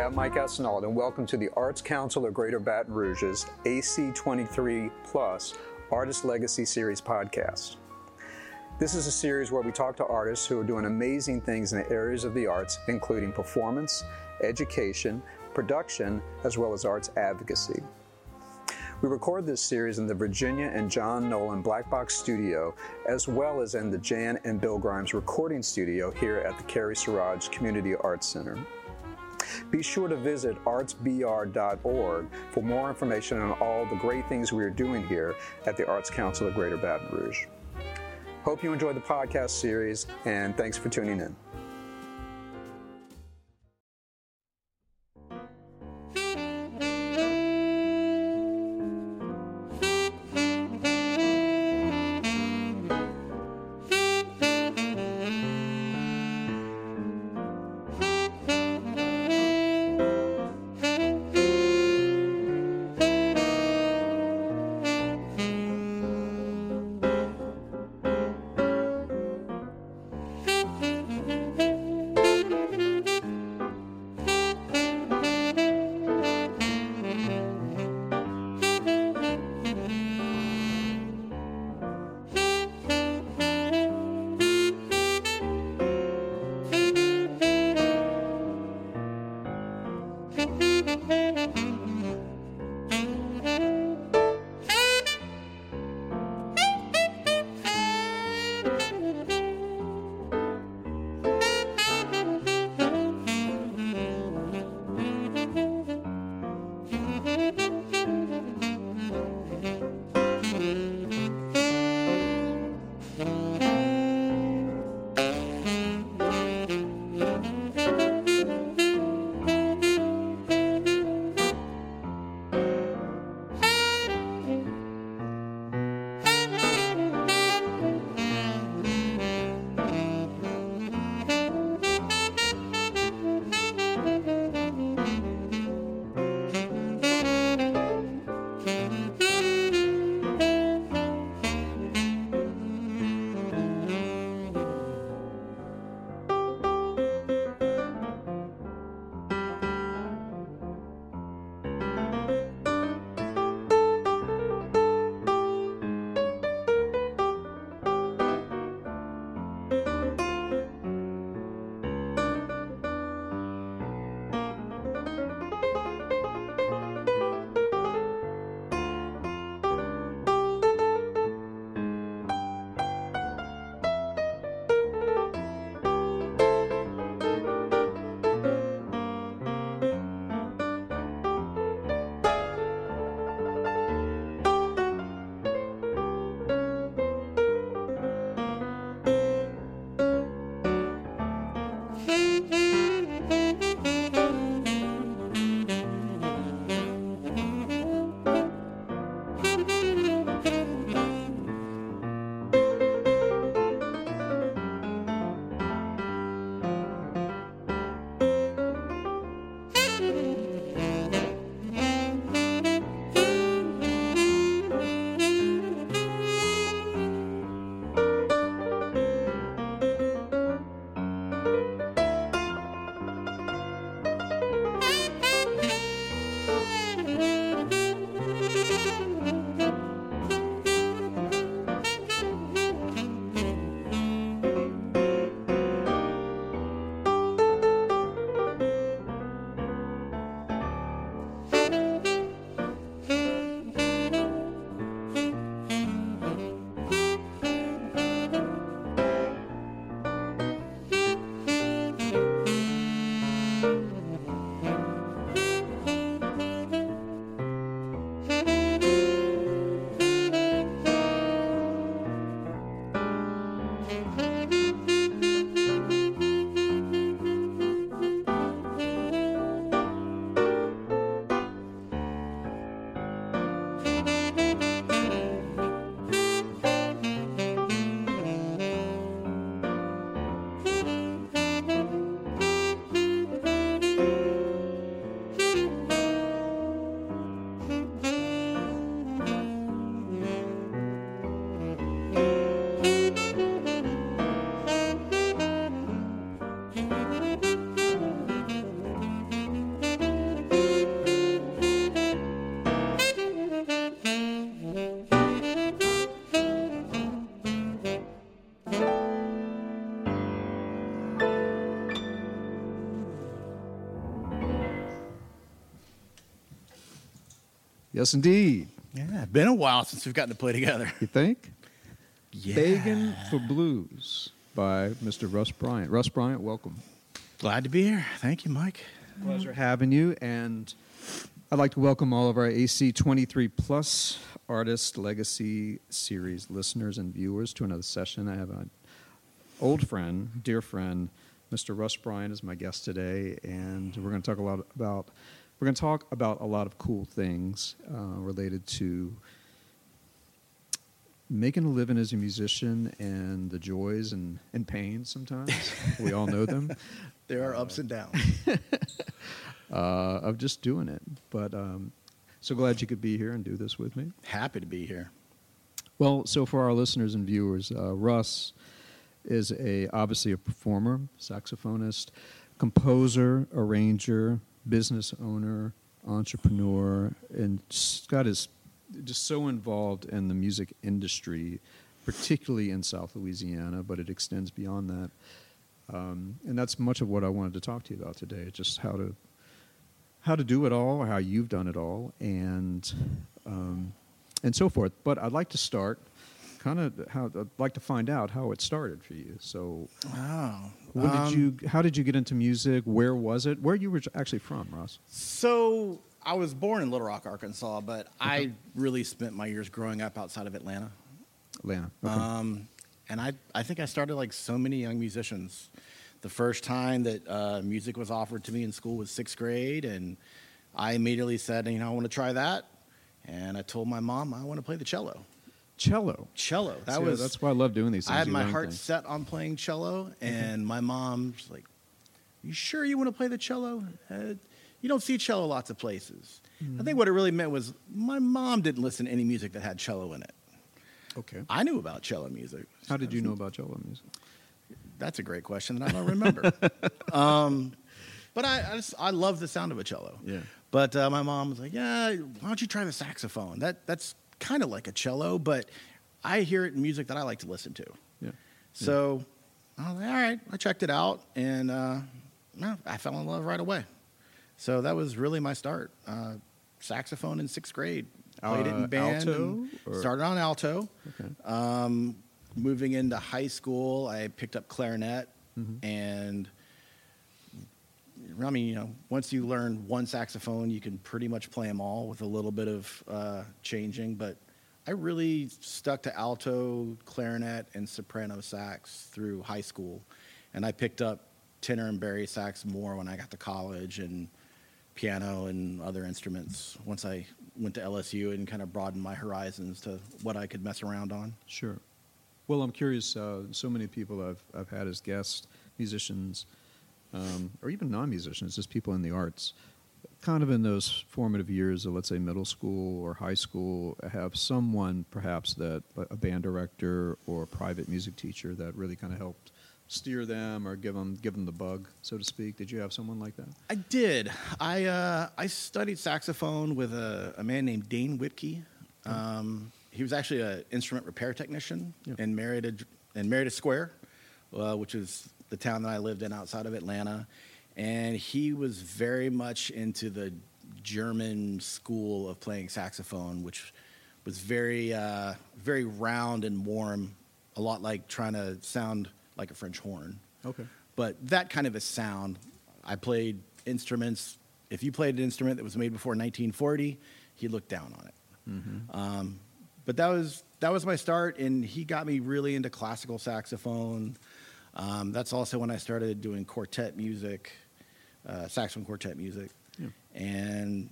I'm Mike Esnault, and welcome to the Arts Council of Greater Baton Rouge's AC23 Plus Artist Legacy Series podcast. This is a series where we talk to artists who are doing amazing things in the areas of the arts, including performance, education, production, as well as arts advocacy. We record this series in the Virginia and John Nolan Black Box Studio, as well as in the Jan and Bill Grimes recording studio here at the Carrie Siraj Community Arts Center. Be sure to visit artsbr.org for more information on all the great things we are doing here at the Arts Council of Greater Baton Rouge. Hope you enjoyed the podcast series, and thanks for tuning in. Yes, indeed. Yeah, been a while since we've gotten to play together. You think? Yeah. Begging for Blues by Mr. Russ Bryant. Russ Bryant, welcome. Glad to be here. Thank you, Mike. Pleasure having you. And I'd like to welcome all of our AC 23 Plus Artist Legacy Series listeners and viewers to another session. I have an old friend, dear friend, Mr. Russ Bryant is my guest today, and we're going to talk about a lot of cool things related to making a living as a musician and the joys and pains sometimes. We all know them. There are ups and downs. Of just doing it. But so glad you could be here and do this with me. Happy to be here. Well, so for our listeners and viewers, Russ is obviously a performer, saxophonist, composer, arranger, business owner, entrepreneur, and Scott is just so involved in the music industry, particularly in South Louisiana, but it extends beyond that. And that's much of what I wanted to talk to you about today, just how to do it all, how you've done it all, and so forth. But I'd like to start I'd like to find out how it started for you. So, Wow. how did you get into music? Where was it? Where you were actually from, Ross? So I was born in Little Rock, Arkansas, but I really spent my years growing up outside of Atlanta. Atlanta. Okay. And I think I started like so many young musicians. The first time that music was offered to me in school was 6th grade, and I immediately said, I want to try that. And I told my mom I want to play the cello. Cello. That's why I love doing these things. I had my heart set on playing cello, and my mom's like, "You sure you want to play the cello? You don't see cello lots of places." I think what it really meant was my mom didn't listen to any music that had cello in it. Okay. I knew about cello music. How did you know about cello music? That's a great question, and I don't remember. But I love the sound of a cello. Yeah. But my mom was like, "Yeah, why don't you try the saxophone? That's kind of like a cello, but I hear it in music that I like to listen to." Yeah. So I was like, all right, I checked it out, and I fell in love right away. So that was really my start. Saxophone in 6th grade. Played it in band. Alto? Started on alto. Okay. Moving into high school, I picked up clarinet, and once you learn one saxophone, you can pretty much play them all with a little bit of changing. But I really stuck to alto, clarinet, and soprano sax through high school. And I picked up tenor and bari sax more when I got to college, and piano and other instruments once I went to LSU and kind of broadened my horizons to what I could mess around on. Sure. Well, I'm curious. So many people I've had as guests, musicians, or even non-musicians, just people in the arts, kind of in those formative years of, let's say, middle school or high school, have someone perhaps that a band director or a private music teacher that really kind of helped steer them or give them the bug, so to speak. Did you have someone like that? I did. I studied saxophone with a man named Dane Whitke. He was actually an instrument repair technician in Meredith Square, which is the town that I lived in outside of Atlanta. And he was very much into the German school of playing saxophone, which was very, very round and warm, a lot like trying to sound like a French horn. Okay. But that kind of a sound. I played instruments. If you played an instrument that was made before 1940, he looked down on it. But that was my start, and he got me really into classical saxophone. That's also when I started doing quartet music, saxophone quartet music. Yeah. And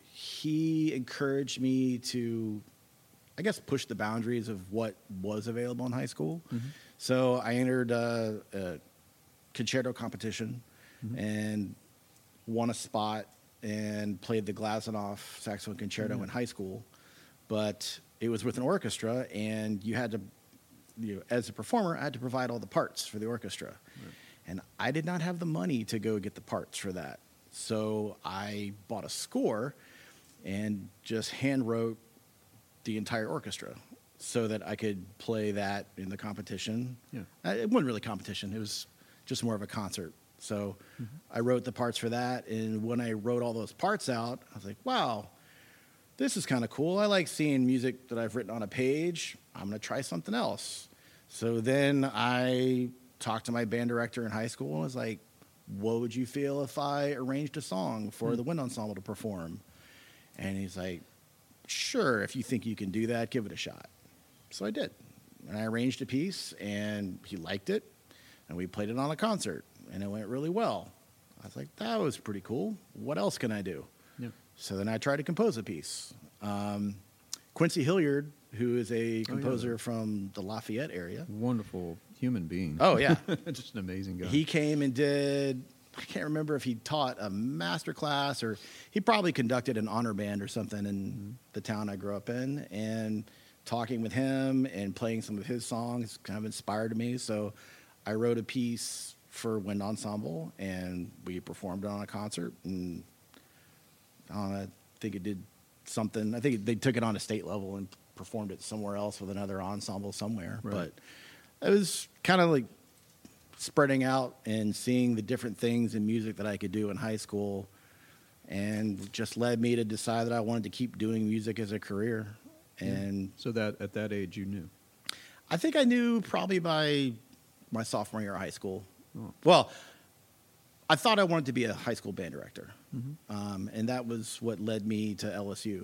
he encouraged me to, I guess, push the boundaries of what was available in high school. So I entered a concerto competition and won a spot and played the Glazunov saxophone concerto in high school. But it was with an orchestra, and you had to, as a performer, I had to provide all the parts for the orchestra. Right. And I did not have the money to go get the parts for that. So I bought a score and just hand wrote the entire orchestra so that I could play that in the competition. Yeah. It wasn't really competition. It was just more of a concert. So I wrote the parts for that. And when I wrote all those parts out, I was like, wow, this is kind of cool. I like seeing music that I've written on a page. I'm going to try something else. So then I talked to my band director in high school and was like, what would you feel if I arranged a song for the wind ensemble to perform? And he's like, sure, if you think you can do that, give it a shot. So I did. And I arranged a piece, and he liked it, and we played it on a concert, and it went really well. I was like, that was pretty cool. What else can I do? Yeah. So then I tried to compose a piece. Quincy Hilliard, who is a composer from the Lafayette area. Wonderful human being. Oh, yeah. Just an amazing guy. He came and did, I can't remember if he taught a master class or he probably conducted an honor band or something in the town I grew up in. And talking with him and playing some of his songs kind of inspired me. So I wrote a piece for Wind Ensemble, and we performed it on a concert. And I think it did something. I think they took it on a state level and performed it somewhere else with another ensemble somewhere. Right. But it was kind of like spreading out and seeing the different things in music that I could do in high school, and just led me to decide that I wanted to keep doing music as a career. And so that at that age you knew. I think I knew probably by my sophomore year of high school. Oh. Well, I thought I wanted to be a high school band director, and that was what led me to LSU.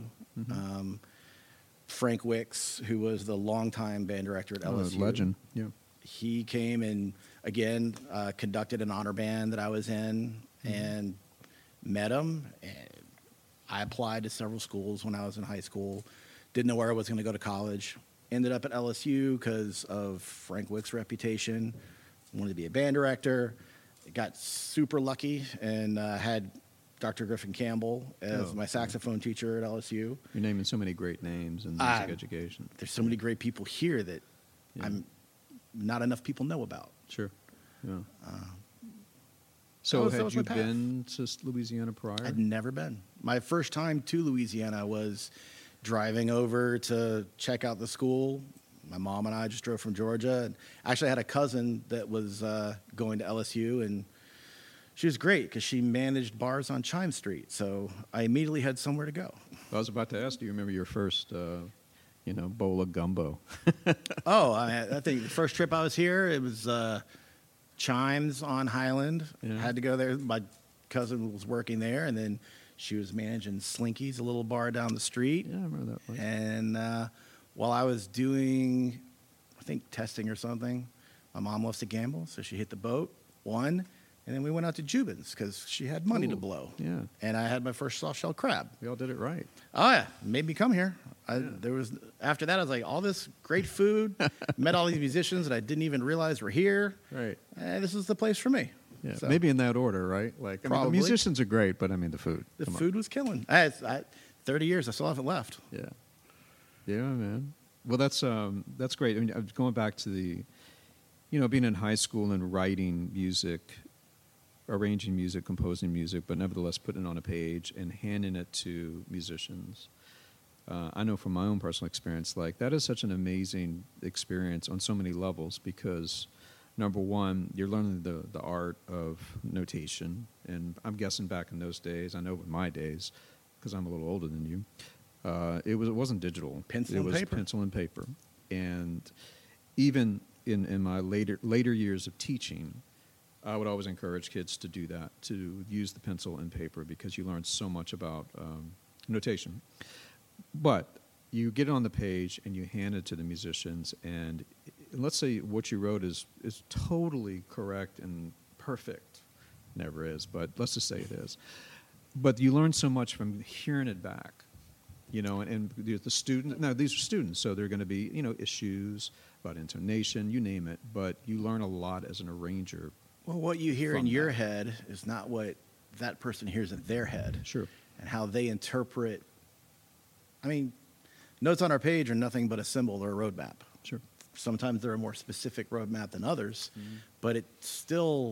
Frank Wicks, who was the longtime band director at LSU, Legend. Yeah. he came and again conducted an honor band that I was in, and met him. And I applied to several schools when I was in high school. Didn't know where I was going to go to college. Ended up at LSU because of Frank Wick's reputation. Wanted to be a band director. Got super lucky and had Dr. Griffin Campbell as my saxophone teacher at LSU. You're naming so many great names in music education. There's so many great people here that not enough people know about. Sure. Yeah. So so that had was my you path. been to Louisiana prior? I'd never been. My first time to Louisiana was driving over to check out the school. My mom and I just drove from Georgia. And actually, I had a cousin that was going to LSU, and she was great because she managed bars on Chime Street. So I immediately had somewhere to go. I was about to ask, do you remember your first, bowl of gumbo? I think the first trip I was here, it was Chimes on Highland. Yeah. Had to go there. My cousin was working there, and then she was managing Slinky's, a little bar down the street. Yeah, I remember that place. And while I was doing, I think, testing or something, my mom loves to gamble, so she hit the boat, won, and then we went out to Jubin's because she had money to Ooh, blow. yeah. And I had my first soft-shell crab. We all did it right. Oh, yeah. Made me come here. After that, I was like, all this great food, met all these musicians that I didn't even realize were here. Right. This is the place for me. Yeah, So, maybe in that order, right? Like, I mean, the Probably. musicians are great, but I mean, the food. the Come on. food was killing. 30 years, I still haven't left. Yeah. Yeah, man. Well, that's great. I mean, going back to the, being in high school and writing music, arranging music, composing music, but nevertheless putting it on a page and handing it to musicians. I know from my own personal experience, like that is such an amazing experience on so many levels because, number one, you're learning the art of notation, and I'm guessing back in those days, I know in my days, because I'm a little older than you, it wasn't digital. Pencil it and was paper. pencil and paper, and even in my later years of teaching, I would always encourage kids to do that, to use the pencil and paper because you learn so much about notation. But you get it on the page and you hand it to the musicians, and let's say what you wrote is totally correct and perfect. Never is, but let's just say it is. But you learn so much from hearing it back, and the students, now these are students, so they're going to be, issues about intonation, you name it, but you learn a lot as an arranger. Well, what you hear in From your that. head is not what that person hears in their head. Sure. And how they interpret. I mean, notes on our page are nothing but a symbol or a roadmap. Sure. Sometimes they're a more specific roadmap than others, but it's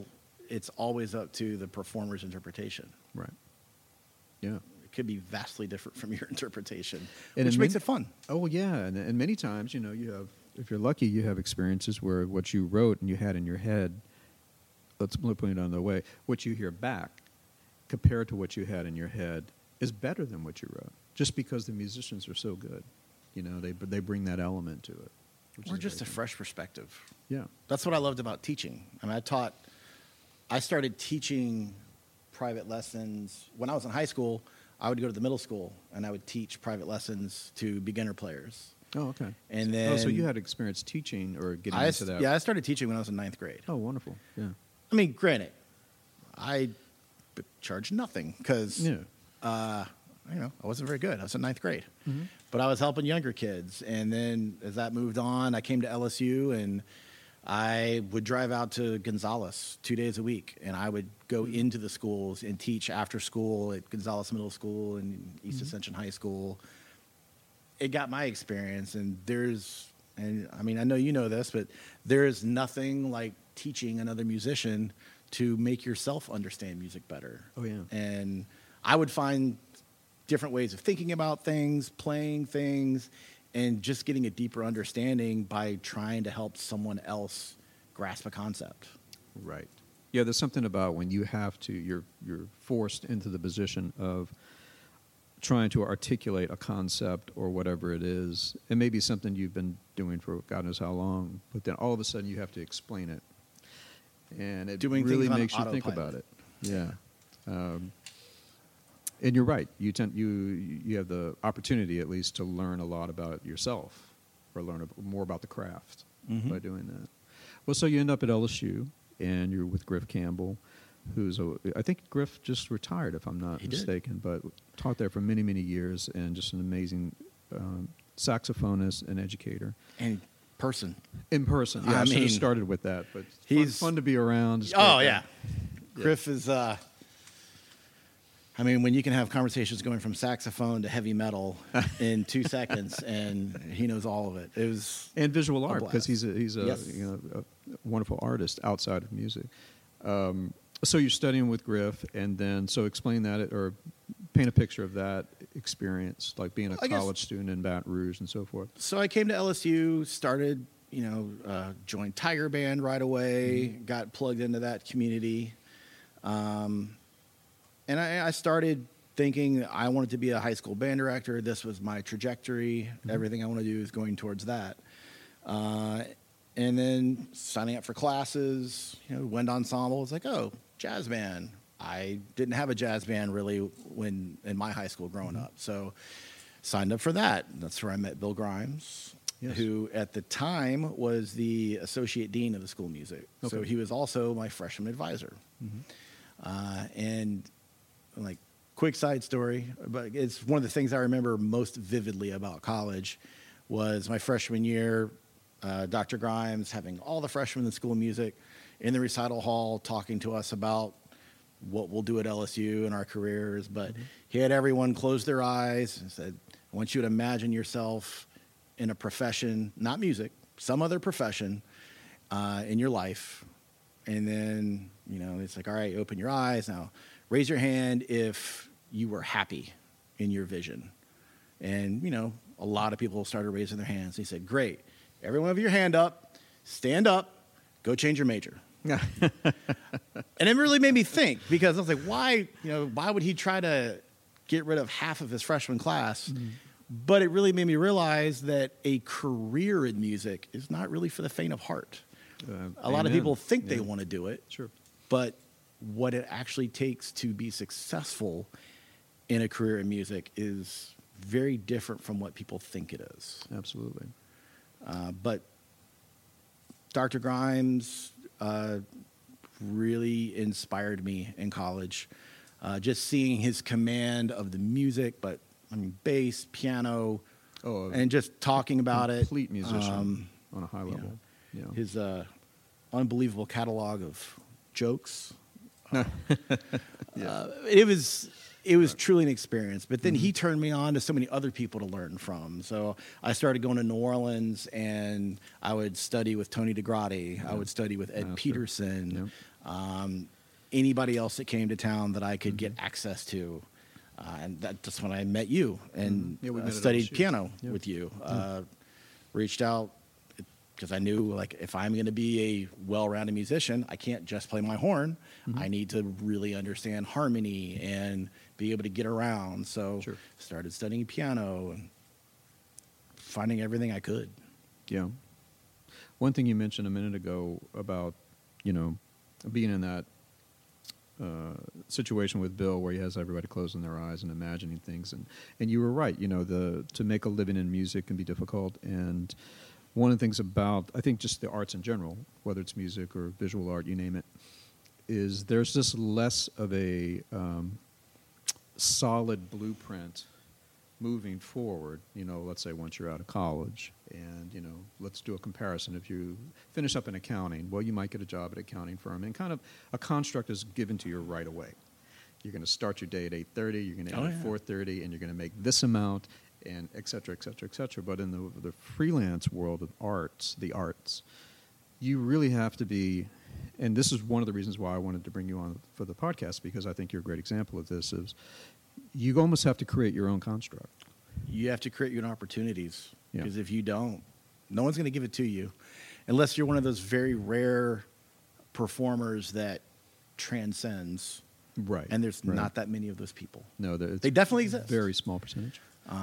always up to the performer's interpretation. Right. Yeah. It could be vastly different from your interpretation, And which in makes many- it fun. Oh, yeah. And many times, you have, if you're lucky, you have experiences where what you wrote and you had in your head, let's put it another way, what you hear back compared to what you had in your head is better than what you wrote. just because the musicians are so good. You know, they bring that element to it. Which Or is just a great. fresh perspective. Yeah. That's what I loved about teaching. I mean, I started teaching private lessons. When I was in high school, I would go to the middle school, and I would teach private lessons to beginner players. Oh, okay. And then so you had experience teaching or getting into that? Yeah, I started teaching when I was in ninth grade. Oh, wonderful. Yeah. I mean, granted, I charged nothing because, Yeah. I wasn't very good. I was in ninth grade. Mm-hmm. But I was helping younger kids. And then as that moved on, I came to LSU, and I would drive out to Gonzales 2 days a week. And I would go into the schools and teach after school at Gonzales Middle School and East Ascension High School. It got my experience. And I mean, I know you know this, but there is nothing like teaching another musician to make yourself understand music better. Oh, yeah. And I would find different ways of thinking about things, playing things, and just getting a deeper understanding by trying to help someone else grasp a concept. Right. Yeah, there's something about when you have to, you're forced into the position of trying to articulate a concept or whatever it is. It may be something you've been doing for God knows how long, but then all of a sudden you have to explain it. And it Doing really things on makes you think autopilot. about it. Yeah. And you're right. You have the opportunity, at least, to learn a lot about yourself or learn more about the craft by doing that. Well, so you end up at LSU, and you're with Griff Campbell, I think Griff just retired, if I'm not mistaken, but taught there for many, many years, and just an amazing saxophonist and educator. And person. In person. Yeah, I should mean, have started with that, but he's fun to be around. Just Oh, great yeah. guy. Griff is, I mean, when you can have conversations going from saxophone to heavy metal in 2 seconds, and he knows all of it. It was And visual art, blast. because he's a Yes. a wonderful artist outside of music. So you're studying with Griff, and then so explain that or paint a picture of that experience, like being a I guess- college student in Baton Rouge and so forth. So I came to LSU, started, joined Tiger Band right away, got plugged into that community. And I started thinking I wanted to be a high school band director. This was my trajectory. Everything I want to do is going towards that. And then signing up for classes, wind ensemble. It's like, oh, jazz band. I didn't have a jazz band really when in my high school growing up. So signed up for that. That's where I met Bill Grimes, Yes. who at the time was the associate dean of the school of music. So Okay. he was also my freshman advisor. And like quick side story, but it's one of the things I remember most vividly about college was my freshman year, Dr. Grimes having all the freshmen in the school of music in the recital hall talking to us about what we'll do at LSU and our careers. But he had everyone close their eyes and said, I want you to imagine yourself in a profession, not music, some other profession in your life. And then, it's like, all right, open your eyes. Now, raise your hand if you were happy in your vision. And, a lot of people started raising their hands. He said, great. Everyone have your hand up, stand up, go change your major. And it really made me think, because I was like, why would he try to get rid of half of his freshman class? But it really made me realize that a career in music is not really for the faint of heart. A lot of Amen. people think they Yeah. want to do it, Sure. but what it actually takes to be successful in a career in music is very different from what people think it is. Absolutely. But Dr. Grimes really inspired me in college. Just seeing his command of the music, but bass, piano, and just talking about it. Complete musician on a high level. Yeah. His unbelievable catalog of jokes. It was truly an experience. But then he turned me on to so many other people to learn from. So I started going to New Orleans, and I would study with Tony DeGrati. I would study with Ed Peterson. Anybody else that came to town that I could get access to. And that's when I met you and Yeah, we met at studied LSU. piano Yeah. with you. Reached out because I knew, like, if I'm going to be a well-rounded musician, I can't just play my horn. Mm-hmm. I need to really understand harmony and be able to get around. So Sure. started studying piano and finding everything I could. Yeah. One thing you mentioned a minute ago about, being in that situation with Bill where he has everybody closing their eyes and imagining things. And you were right, to make a living in music can be difficult. And one of the things about, I think, just the arts in general, whether it's music or visual art, you name it, is there's just less of a solid blueprint moving forward, let's say once you're out of college. And, let's do a comparison. If you finish up in accounting, well, you might get a job at an accounting firm. And kind of a construct is given to you right away. You're going to start your day at 8:30, you're going to end at 4:30, and you're going to make this amount, and et cetera, et cetera, et cetera. But in the freelance world of the arts, you really have to be, and this is one of the reasons why I wanted to bring you on for the podcast, because I think you're a great example of this, is you almost have to create your own construct. You have to create your own opportunities, Yeah. because if you don't, no one's going to give it to you unless you're one of those very rare performers that transcends. Right. And there's right. not that many of those people. No, They definitely exist. Very small percentage.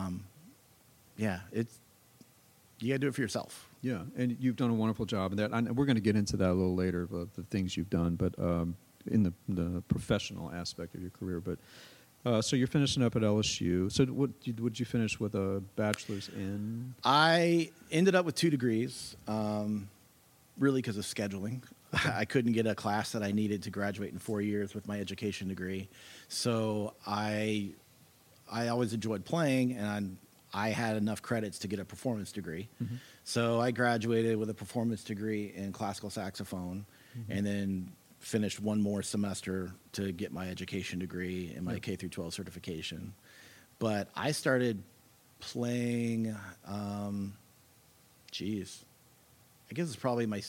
Yeah, you got to do it for yourself. Yeah, and you've done a wonderful job in that. We're going to get into that a little later, about the things you've done, but in the professional aspect of your career. But so you're finishing up at LSU. So would you finish with a bachelor's in? I ended up with 2 degrees, really because of scheduling. I couldn't get a class that I needed to graduate in 4 years with my education degree. So I always enjoyed playing, and I had enough credits to get a performance degree. Mm-hmm. So I graduated with a performance degree in classical saxophone, and then finished one more semester to get my education degree and my K through 12 certification. But I started playing, I guess it's probably my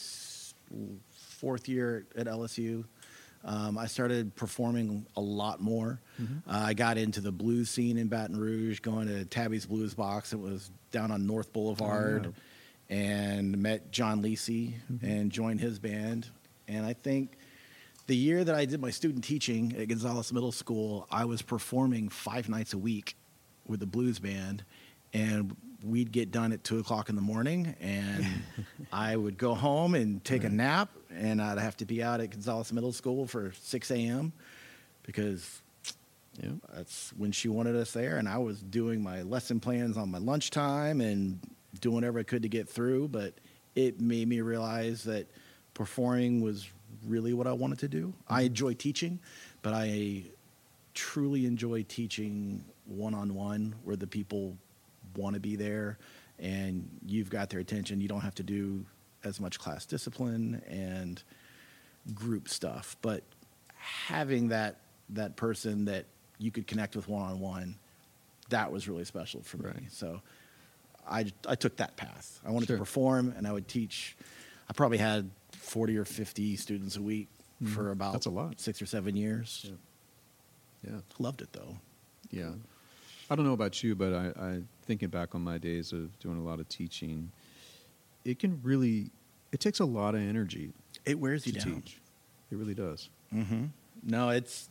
4th year at LSU. I started performing a lot more. I got into the blues scene in Baton Rouge, going to Tabby's Blues Box. It was down on North Boulevard, and met John Lisi and joined his band. And I think the year that I did my student teaching at Gonzales Middle School, I was performing 5 nights a week with the blues band, and we'd get done at 2:00 in the morning, and I would go home and take a nap, and I'd have to be out at Gonzales Middle School for 6 a.m. because that's when she wanted us there, and I was doing my lesson plans on my lunchtime and doing whatever I could to get through. But it made me realize that performing was really what I wanted to do. I enjoy teaching, but I truly enjoy teaching one-on-one, where the people want to be there and you've got their attention. You don't have to do as much class discipline and group stuff, but having that person that you could connect with one-on-one, that was really special for me. Right. So I took that path. I wanted Sure. to perform, and I would teach. I probably had 40 or 50 students a week for about That's a lot. 6 or 7 years. Yeah. Loved it though. Yeah. I don't know about you, but I thinking back on my days of doing a lot of teaching, it takes a lot of energy It wears you to down. teach. It really does. Mm-hmm. No, it's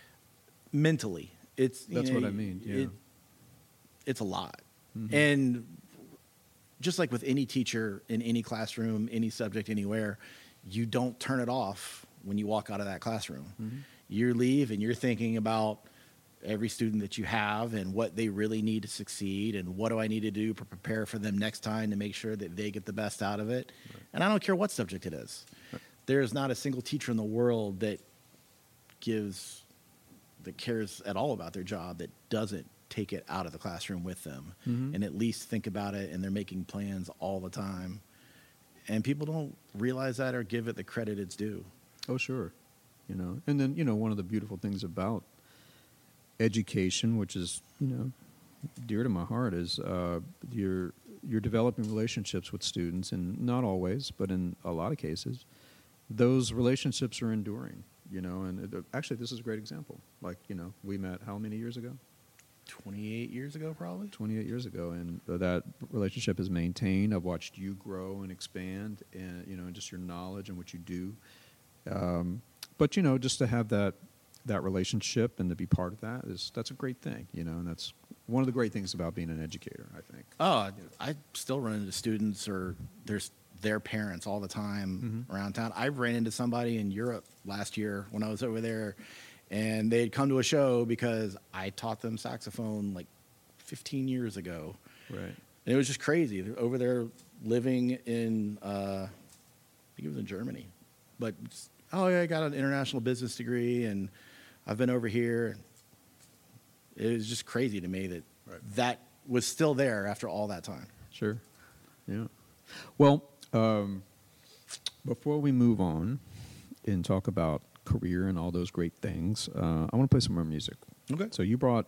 mentally. That's what I mean. Yeah. It's a lot. Mm-hmm. And just like with any teacher in any classroom, any subject, anywhere, you don't turn it off when you walk out of that classroom. Mm-hmm. You leave and you're thinking about every student that you have and what they really need to succeed and what do I need to do to prepare for them next time to make sure that they get the best out of it. Right. And I don't care what subject it is. Right. There's not a single teacher in the world that cares at all about their job that doesn't take it out of the classroom with them and at least think about it, and they're making plans all the time. And people don't realize that or give it the credit it's due. Oh, sure. And then, one of the beautiful things about education, which is, dear to my heart, is you're developing relationships with students, and not always, but in a lot of cases, those relationships are enduring, and actually this is a great example. Like, we met how many years ago? 28 years ago, probably. 28 years ago, and that relationship is maintained. I've watched you grow and expand, and just your knowledge and what you do. But just to have that relationship and to be part of that's a great thing, and that's one of the great things about being an educator, I think. Oh, I still run into students or their parents all the time around town. I ran into somebody in Europe last year when I was over there, and they'd come to a show because I taught them saxophone like 15 years ago. Right. And it was just crazy. They're over there living in, I think it was in Germany. But, I got an international business degree, and I've been over here. It was just crazy to me that that was still there after all that time. Sure. Yeah. Well, before we move on and talk about career and all those great things, I want to play some more music. Okay. So you brought,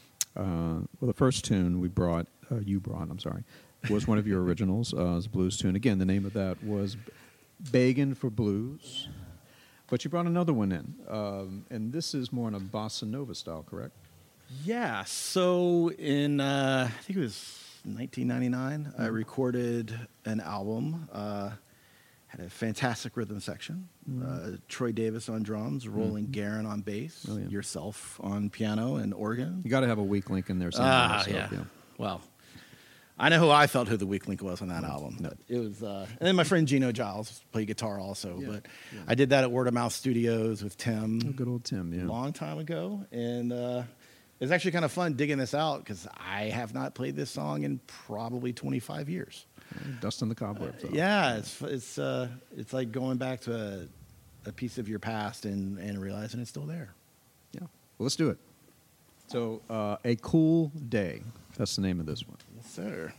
the first tune you brought, was one of your originals. It was a blues tune. Again, the name of that was Beggin' for Blues. But you brought another one in, and this is more in a bossa nova style, correct? Yeah. So in, I think it was 1999, I recorded an album. Had a fantastic rhythm section. Troy Davis on drums, Roland Guerin on bass, yourself on piano and organ. You got to have a weak link in there somewhere. Yeah. Well, I know who the weak link was on that album. But it was, and then my friend Gino Giles played guitar also. Yeah, but yeah. I did that at Word of Mouth Studios with Tim. Oh, good old Tim, yeah. A long time ago, and it's actually kind of fun digging this out because I have not played this song in probably 25 years. Dusting the cobwebs off. Yeah, it's like going back to a piece of your past and realizing it's still there. Yeah. Well, let's do it. So, A Cool Day. That's the name of this one. Yes, sir.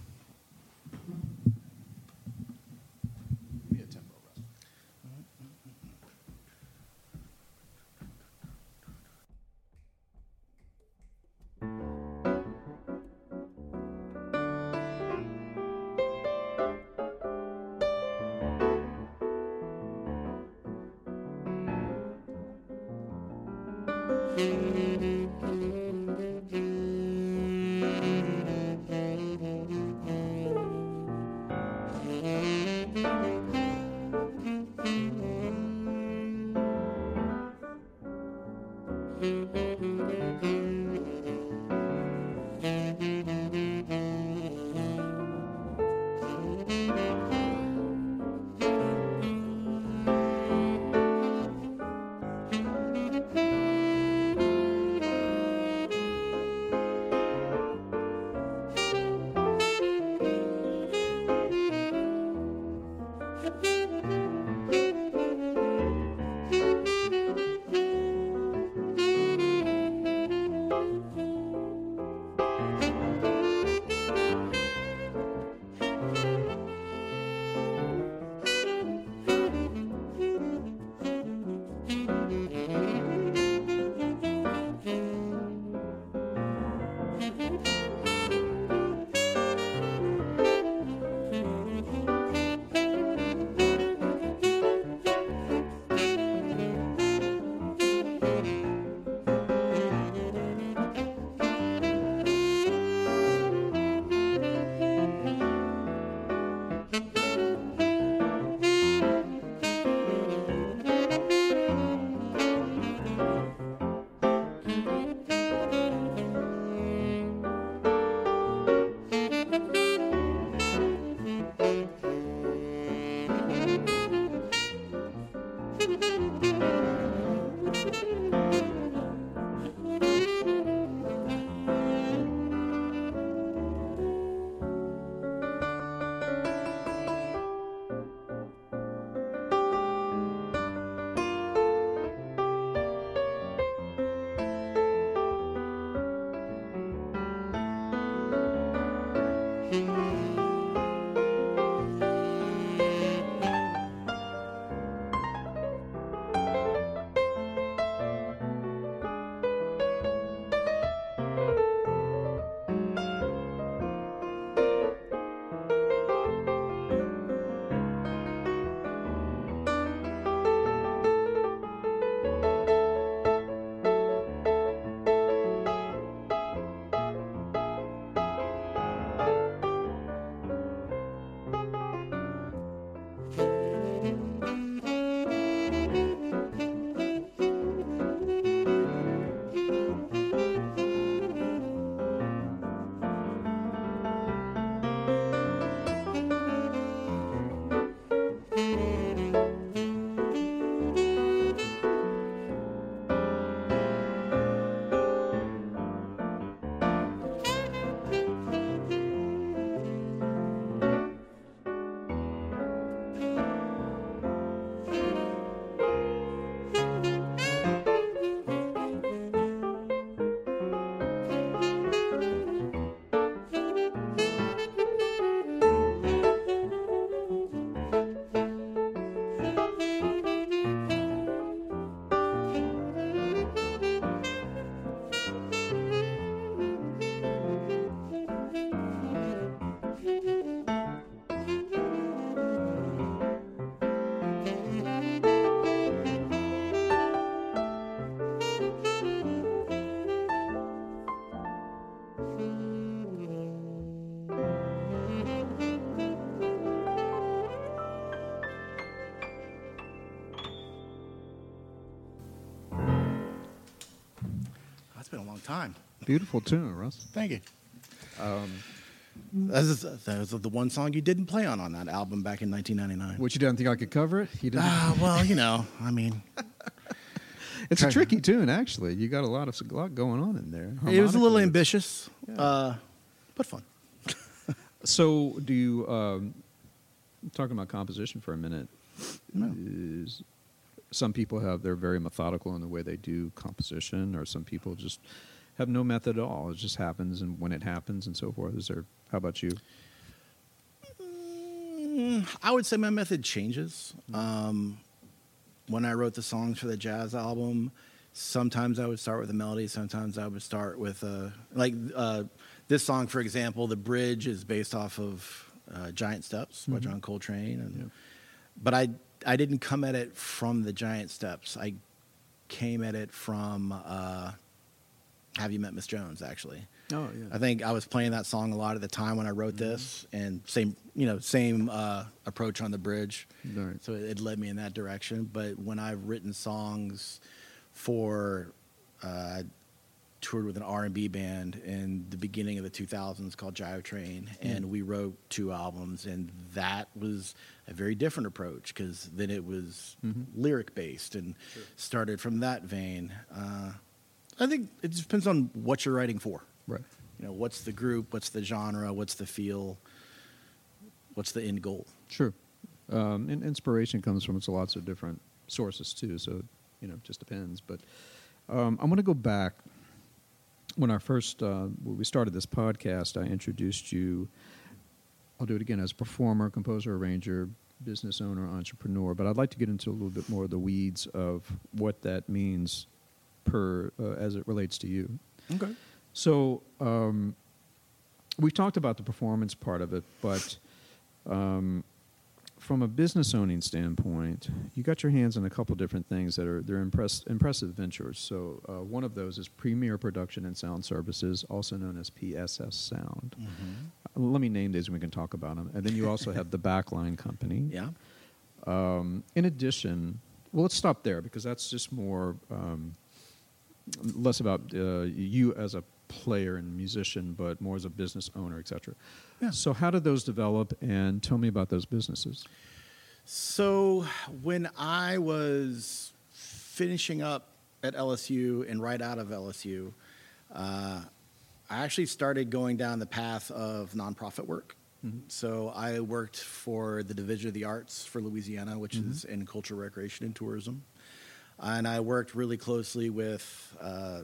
Give me a tempo, Russ. That's been a long time. Beautiful tune, Russ. Thank you. That was the one song you didn't play on that album back in 1999. Which you didn't think I could cover it? You didn't. Well, I mean, It's a tricky tune, actually. You got a lot going on in there. it was a little Harmonically, ambitious, but fun. So, do you talking about composition for a minute? No. Some people they're very methodical in the way they do composition, or some people just have no method at all. It just happens, and when it happens, and so forth. How about you? I would say my method changes. When I wrote the songs for the jazz album, sometimes I would start with a melody. Sometimes I would start with this song, for example. The bridge is based off of Giant Steps by John Coltrane, but I didn't come at it from the Giant Steps. I came at it from Have You Met Miss Jones, actually. Oh, yeah. I think I was playing that song a lot at the time when I wrote this, and same approach on the bridge. Right. So it led me in that direction. But when I've written songs for, I toured with an R&B band in the beginning of the 2000s called Jive Train, and we wrote 2 albums, and that was a very different approach because then it was lyric based and started from that vein. I think it just depends on what you're writing for. Right. What's the group, what's the genre, what's the feel, what's the end goal? Sure. And inspiration comes from lots of different sources too, so it just depends. But I'm going to go back. When when we started this podcast, I introduced you. I'll do it again as performer, composer, arranger, business owner, entrepreneur. But I'd like to get into a little bit more of the weeds of what that means as it relates to you. Okay. So we talked about the performance part of it, but from a business owning standpoint, you got your hands on a couple different things they're impressive ventures. So one of those is Premier Production and Sound Services, also known as PSS Sound. Let me name these and we can talk about them. And then you also have the Backline Company. Yeah. In addition, well, let's stop there because that's just more less about you as a player and musician, but more as a business owner, etc. Yeah. So how did those develop, and tell me about those businesses? So when I was finishing up at LSU and right out of LSU, I actually started going down the path of nonprofit work. So I worked for the Division of the Arts for Louisiana, which is in culture, recreation, and tourism. And I worked really closely with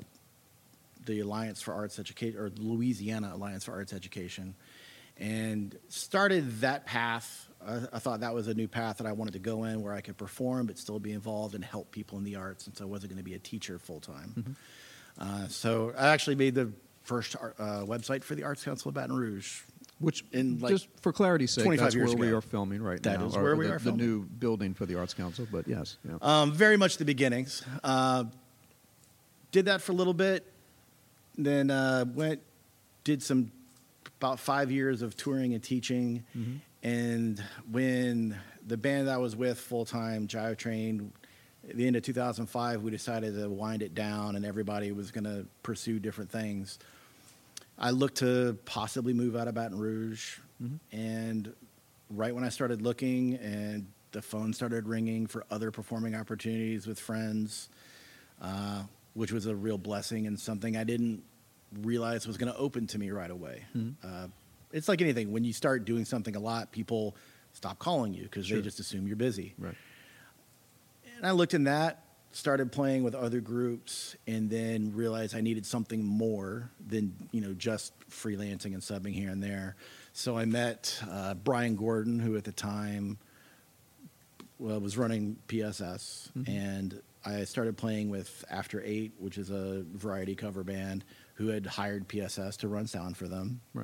the Alliance for Arts Education, or Louisiana Alliance for Arts Education, and started that path. I thought that was a new path that I wanted to go in, where I could perform but still be involved and help people in the arts, and so I wasn't going to be a teacher full-time. So I actually made the first website for the Arts Council of Baton Rouge. Which, in just for clarity's sake, 25 that's years where we ago. are filming right That now. is where we the, are the filming. new building for the Arts Council, but yes. Yeah. Very much the beginnings. Did that for a little bit, then did about 5 years of touring and teaching. And when the band I was with full-time, Jive Train, at the end of 2005, we decided to wind it down and everybody was going to pursue different things. I looked to possibly move out of Baton Rouge. And right when I started looking and the phone started ringing for other performing opportunities with friends, which was a real blessing and something I didn't realize was going to open to me right away. It's like anything. When you start doing something a lot, people stop calling you because they just assume you're busy. Right. And I looked in that, started playing with other groups, and then realized I needed something more than just freelancing and subbing here and there. So I met Brian Gordon, who at the time was running PSS, and I started playing with After Eight, which is a variety cover band who had hired PSS to run sound for them. Right.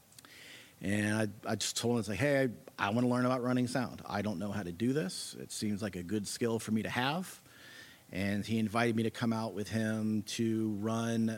And I just told him, it's like, hey, I want to learn about running sound. I don't know how to do this. It seems like a good skill for me to have. And he invited me to come out with him to run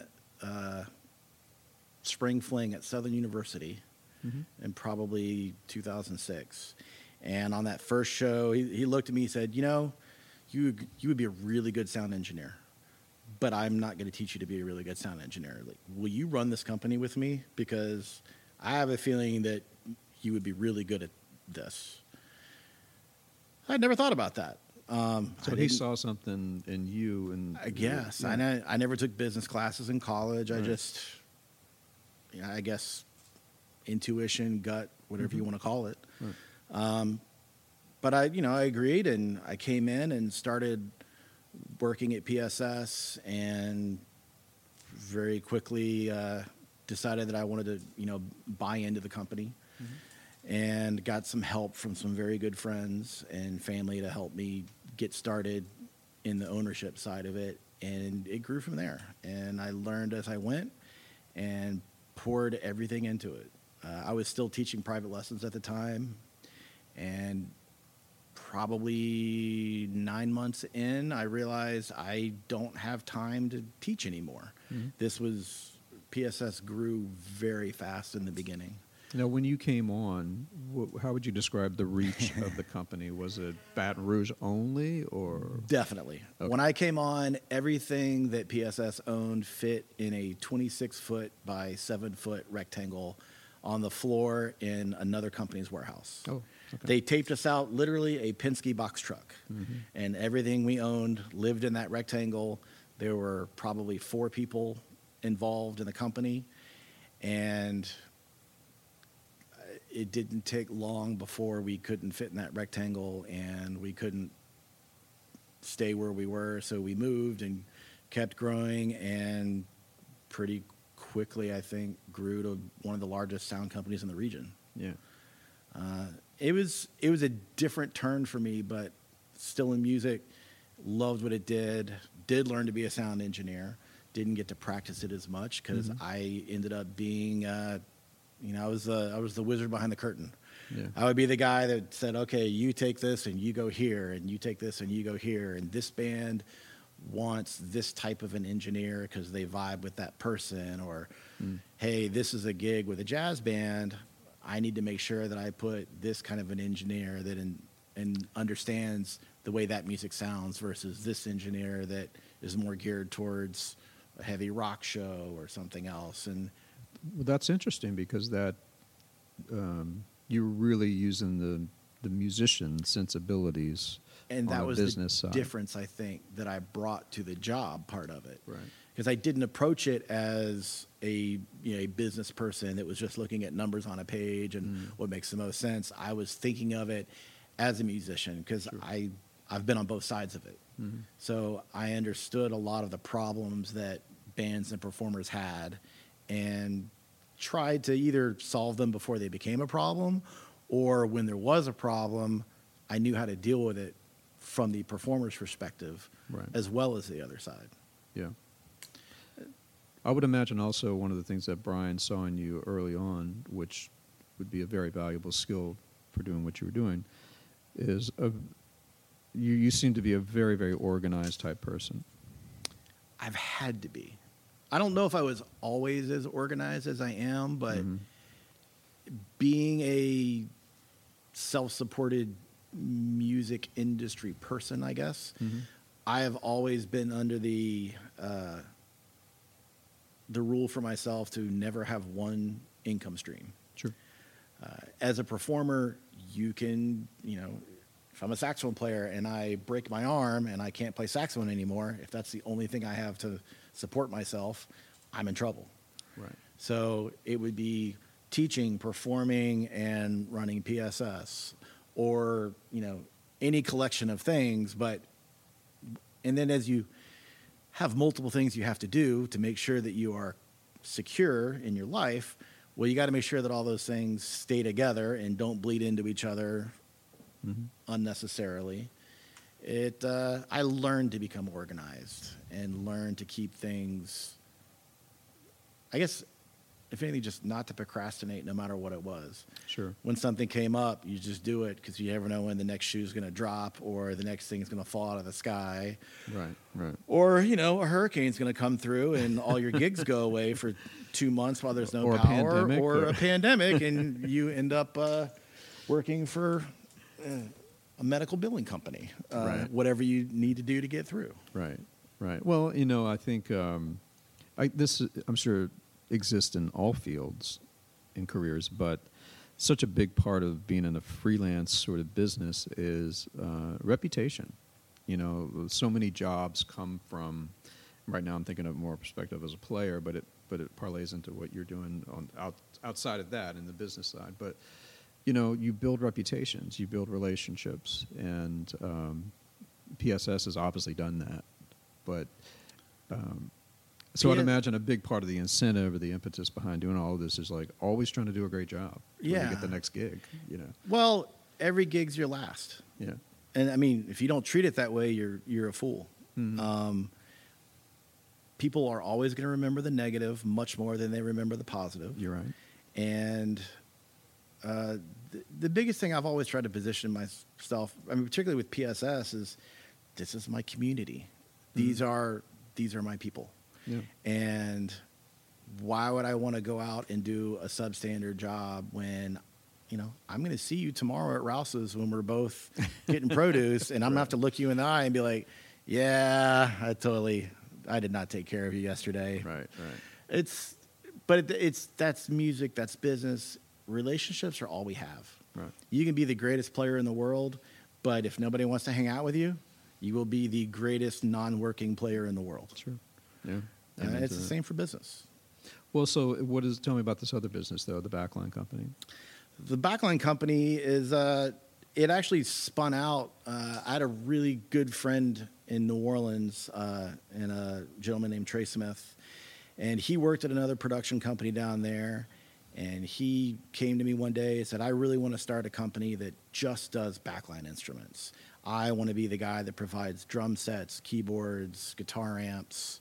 Spring Fling at Southern University in probably 2006. And on that first show, he looked at me and said, you would be a really good sound engineer. but I'm not going to teach you to be a really good sound engineer. Like, will you run this company with me? Because I have a feeling that you would be really good at this. I'd never thought about that. So he saw something in you, and I guess. Yeah. I never took business classes in college. I Right. just, I guess, intuition, gut, whatever you want to call it. Right. But I agreed, and I came in and started working at PSS, and very quickly decided that I wanted to, buy into the company, and got some help from some very good friends and family to help me get started in the ownership side of it, and it grew from there. And I learned as I went and poured everything into it. I was still teaching private lessons at the time, and probably 9 months in, I realized I don't have time to teach anymore. PSS grew very fast in the beginning. Now, when you came on, how would you describe the reach of the company? Was it Baton Rouge only, or? Definitely. Okay. When I came on, everything that PSS owned fit in a 26-foot by 7-foot rectangle on the floor in another company's warehouse. Oh, okay. They taped us out literally a Penske box truck, and everything we owned lived in that rectangle. There were probably 4 people involved in the company, and it didn't take long before we couldn't fit in that rectangle, and we couldn't stay where we were, so we moved and kept growing, and pretty quickly, I think, grew to one of the largest sound companies in the region. Yeah. It was a different turn for me, but still in music, loved what it did learn to be a sound engineer, didn't get to practice it as much because I ended up being I was the wizard behind the curtain. Yeah. I would be the guy that said, okay, you take this and you go here, and you take this and you go here, and this band wants this type of an engineer because they vibe with that person, or hey, this is a gig with a jazz band. I need to make sure that I put this kind of an engineer that and understands the way that music sounds versus this engineer that is more geared towards a heavy rock show or something else. And Well, that's interesting because that you're really using the musician sensibilities and on that the was business the side. difference, I think, that I brought to the job part of it. Right. Because I didn't approach it as a business person that was just looking at numbers on a page and what makes the most sense. I was thinking of it as a musician because I've been on both sides of it. So I understood a lot of the problems that bands and performers had and tried to either solve them before they became a problem, or when there was a problem, I knew how to deal with it from the performer's perspective, Right. as well as the other side. Yeah. I would imagine also one of the things that Brian saw in you early on, which would be a very valuable skill for doing what you were doing, is you seem to be a very, very organized type person. I've had to be. I don't know if I was always as organized as I am, but being a self-supported music industry person, I guess, I have always been under the rule for myself to never have one income stream. Sure. As a performer, you can, if I'm a saxophone player and I break my arm and I can't play saxophone anymore, if that's the only thing I have to support myself, I'm in trouble. Right. So it would be teaching, performing, and running PSS, or any collection of things. And then as you have multiple things you have to do to make sure that you are secure in your life, well, you got to make sure that all those things stay together and don't bleed into each other unnecessarily. I learned to become organized and learned to keep things, I guess, if anything, just not to procrastinate no matter what it was. Sure. When something came up, you just do it because you never know when the next shoe is going to drop or the next thing is going to fall out of the sky. Right. Or, a hurricane's going to come through and all your gigs go away for 2 months while there's no Or a power. pandemic, Or or- a pandemic, and you end up working for a medical billing company. Right. Whatever you need to do to get through. Right. Right. Well, I think I'm sure exists in all fields in careers, but such a big part of being in a freelance sort of business is reputation. So many jobs come from. Right now, I'm thinking of more perspective as a player, but it parlays into what you're doing outside of that in the business side. But you build reputations, you build relationships, and PSS has obviously done that. But so I'd imagine a big part of the incentive or the impetus behind doing all of this is like always trying to do a great job to get the next gig. Well, every gig's your last. Yeah. And I mean, if you don't treat it that way, you're a fool. Mm-hmm. People are always going to remember the negative much more than they remember the positive. You're right. And the biggest thing I've always tried to position myself, I mean, particularly with PSS, is this is my community. These are my people. Yeah. And why would I want to go out and do a substandard job when, I'm going to see you tomorrow at Rouse's when we're both getting produce, and I'm going to have to look you in the eye and be like, yeah, I did not take care of you yesterday. Right. That's music, that's business. Relationships are all we have. Right. You can be the greatest player in the world, but if nobody wants to hang out with you, you will be the greatest non-working player in the world. Sure. Yeah. It's the same for business. Well, so tell me about this other business, though, the Backline Company. The Backline Company is, it actually spun out. I had a really good friend in New Orleans, and a gentleman named Trey Smith, and he worked at another production company down there, and he came to me one day and said, I really want to start a company that just does backline instruments. I want to be the guy that provides drum sets, keyboards, guitar amps,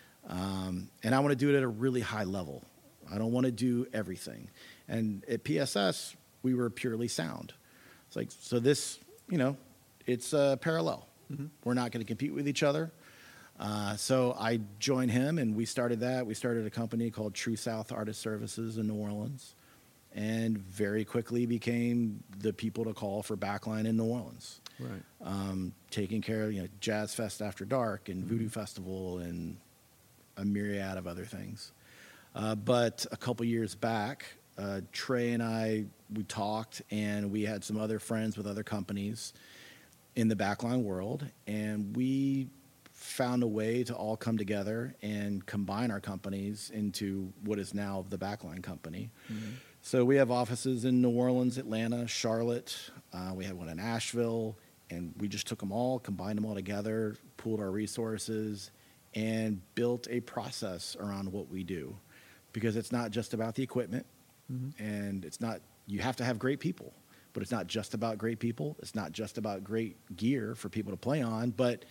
and I want to do it at a really high level. I don't want to do everything. And at PSS, we were purely sound. It's like, so this, it's parallel. Mm-hmm. We're not going to compete with each other. So I joined him, and we started that. We started a company called True South Artist Services in New Orleans, and very quickly became the people to call for backline in New Orleans. Right. Taking care of Jazz Fest After Dark and Voodoo Festival and a myriad of other things. But a couple years back, Trey and we talked, and we had some other friends with other companies in the backline world, and we found a way to all come together and combine our companies into what is now the Backline Company. Mm-hmm. So we have offices in New Orleans, Atlanta, Charlotte. We had one in Asheville, and we just took them all, combined them all together, pooled our resources, and built a process around what we do. Because it's not just about the equipment, mm-hmm. and you have to have great people, but it's not just about great people. It's not just about great gear for people to play on, but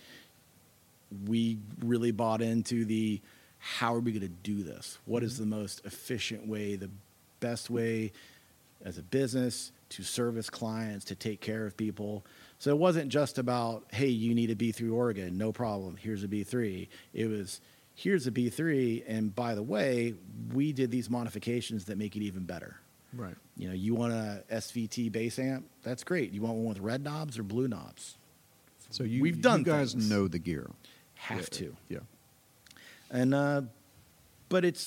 we really bought into how are we going to do this? What is the most efficient way, the best way as a business to service clients, to take care of people? So it wasn't just about, hey, you need a B3 organ, no problem, here's a B3. It was, here's a B3, and by the way, we did these modifications that make it even better. Right. You want a SVT bass amp? That's great. You want one with red knobs or blue knobs? So we've done you guys things. Know the gear. Have to. Yeah. And but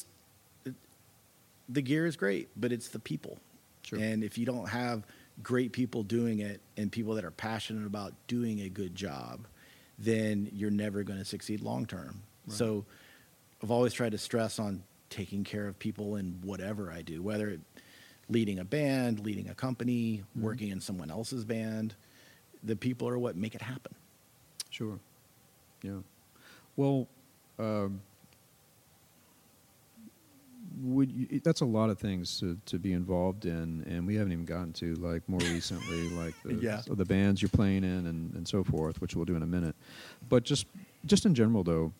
the gear is great, but it's the people. Sure. And if you don't have great people doing it and people that are passionate about doing a good job, then you're never going to succeed long term. Right. So I've always tried to stress on taking care of people in whatever I do, whether it leading a band, leading a company, mm-hmm. working in someone else's band. The people are what make it happen. Sure. Yeah. Well, that's a lot of things to be involved in, and we haven't even gotten to, like, more recently, like the bands you're playing in and so forth, which we'll do in a minute. But just in general, though,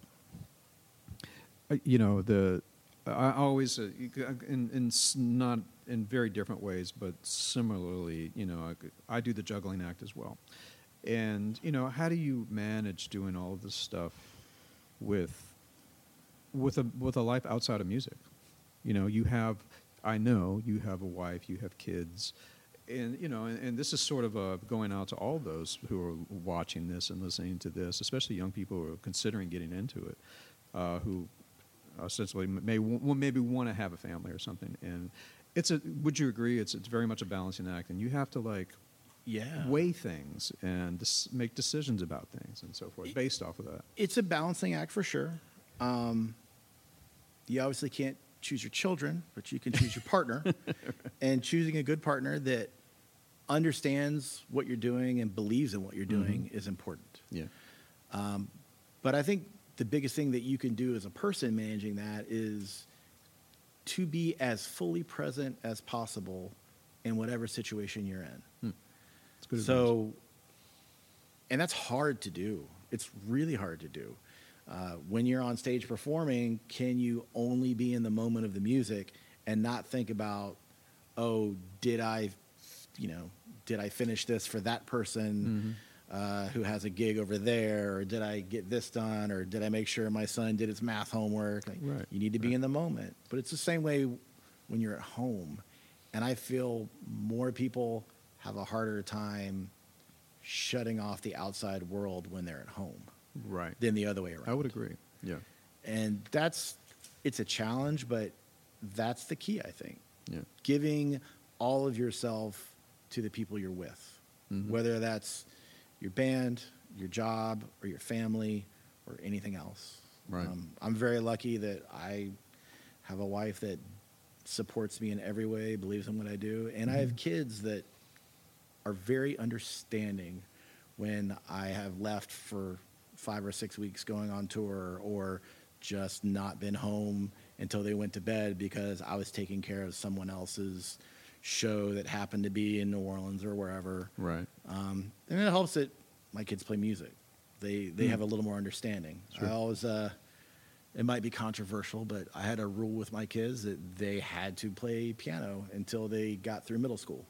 I always not in very different ways, but similarly, I do the juggling act as well. And how do you manage doing all of this stuff with a life outside of music? I know you have a wife, you have kids, And and this is sort of going out to all those who are watching this and listening to this, especially young people who are considering getting into it, who essentially maybe want to have a family or something. And would you agree? It's very much a balancing act, and you have to weigh things and make decisions about things and so forth based off of that. It's a balancing act for sure. You obviously can't choose your children, but you can choose your partner. And choosing a good partner that understands what you're doing and believes in what you're doing is important. Yeah. But I think the biggest thing that you can do as a person managing that is to be as fully present as possible in whatever situation you're in. That's good advice. So, and that's hard to do. It's really hard to do. When you're on stage performing, can you only be in the moment of the music and not think about, oh, did I finish this for that person who has a gig over there, or did I get this done, or did I make sure my son did his math homework? Right. You need to be in the moment. But it's the same way when you're at home. And I feel more people have a harder time shutting off the outside world when they're at home. Right. Than the other way around. I would agree. Yeah. And it's a challenge, but that's the key, I think. Yeah. Giving all of yourself to the people you're with, whether that's your band, your job, or your family, or anything else. Right. I'm very lucky that I have a wife that supports me in every way, believes in what I do, and I have kids that are very understanding when I have left for 5 or 6 weeks going on tour, or just not been home until they went to bed because I was taking care of someone else's show that happened to be in New Orleans or wherever. Right. And it helps that my kids play music. They have a little more understanding. Sure. I always, it might be controversial, but I had a rule with my kids that they had to play piano until they got through middle school.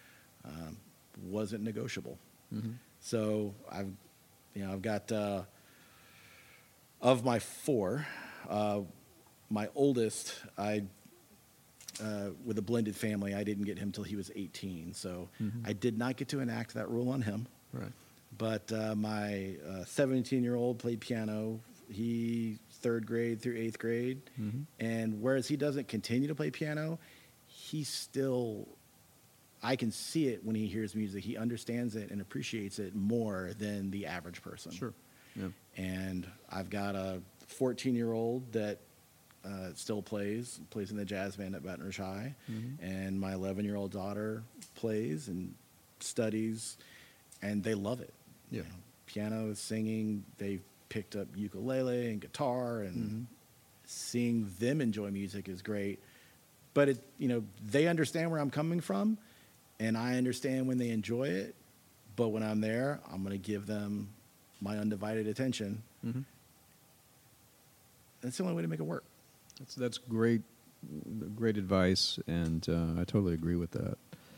Wasn't negotiable. So I've got, of my 4, my oldest, with a blended family, I didn't get him till he was 18. So I did not get to enact that rule on him. Right. But my 17-year-old played piano. He 3rd grade through 8th grade. And whereas he doesn't continue to play piano, he still, I can see it when he hears music. He understands it and appreciates it more than the average person. Sure. Yeah. And I've got a 14-year-old that still plays in the jazz band at Baton Rouge High. And my 11-year-old daughter plays and studies, and they love it. Yeah. Piano, singing, they've picked up ukulele and guitar, and seeing them enjoy music is great. But they understand where I'm coming from, and I understand when they enjoy it. But when I'm there, I'm going to give them my undivided attention. That's the only way to make it work. That's great advice, and I totally agree with that.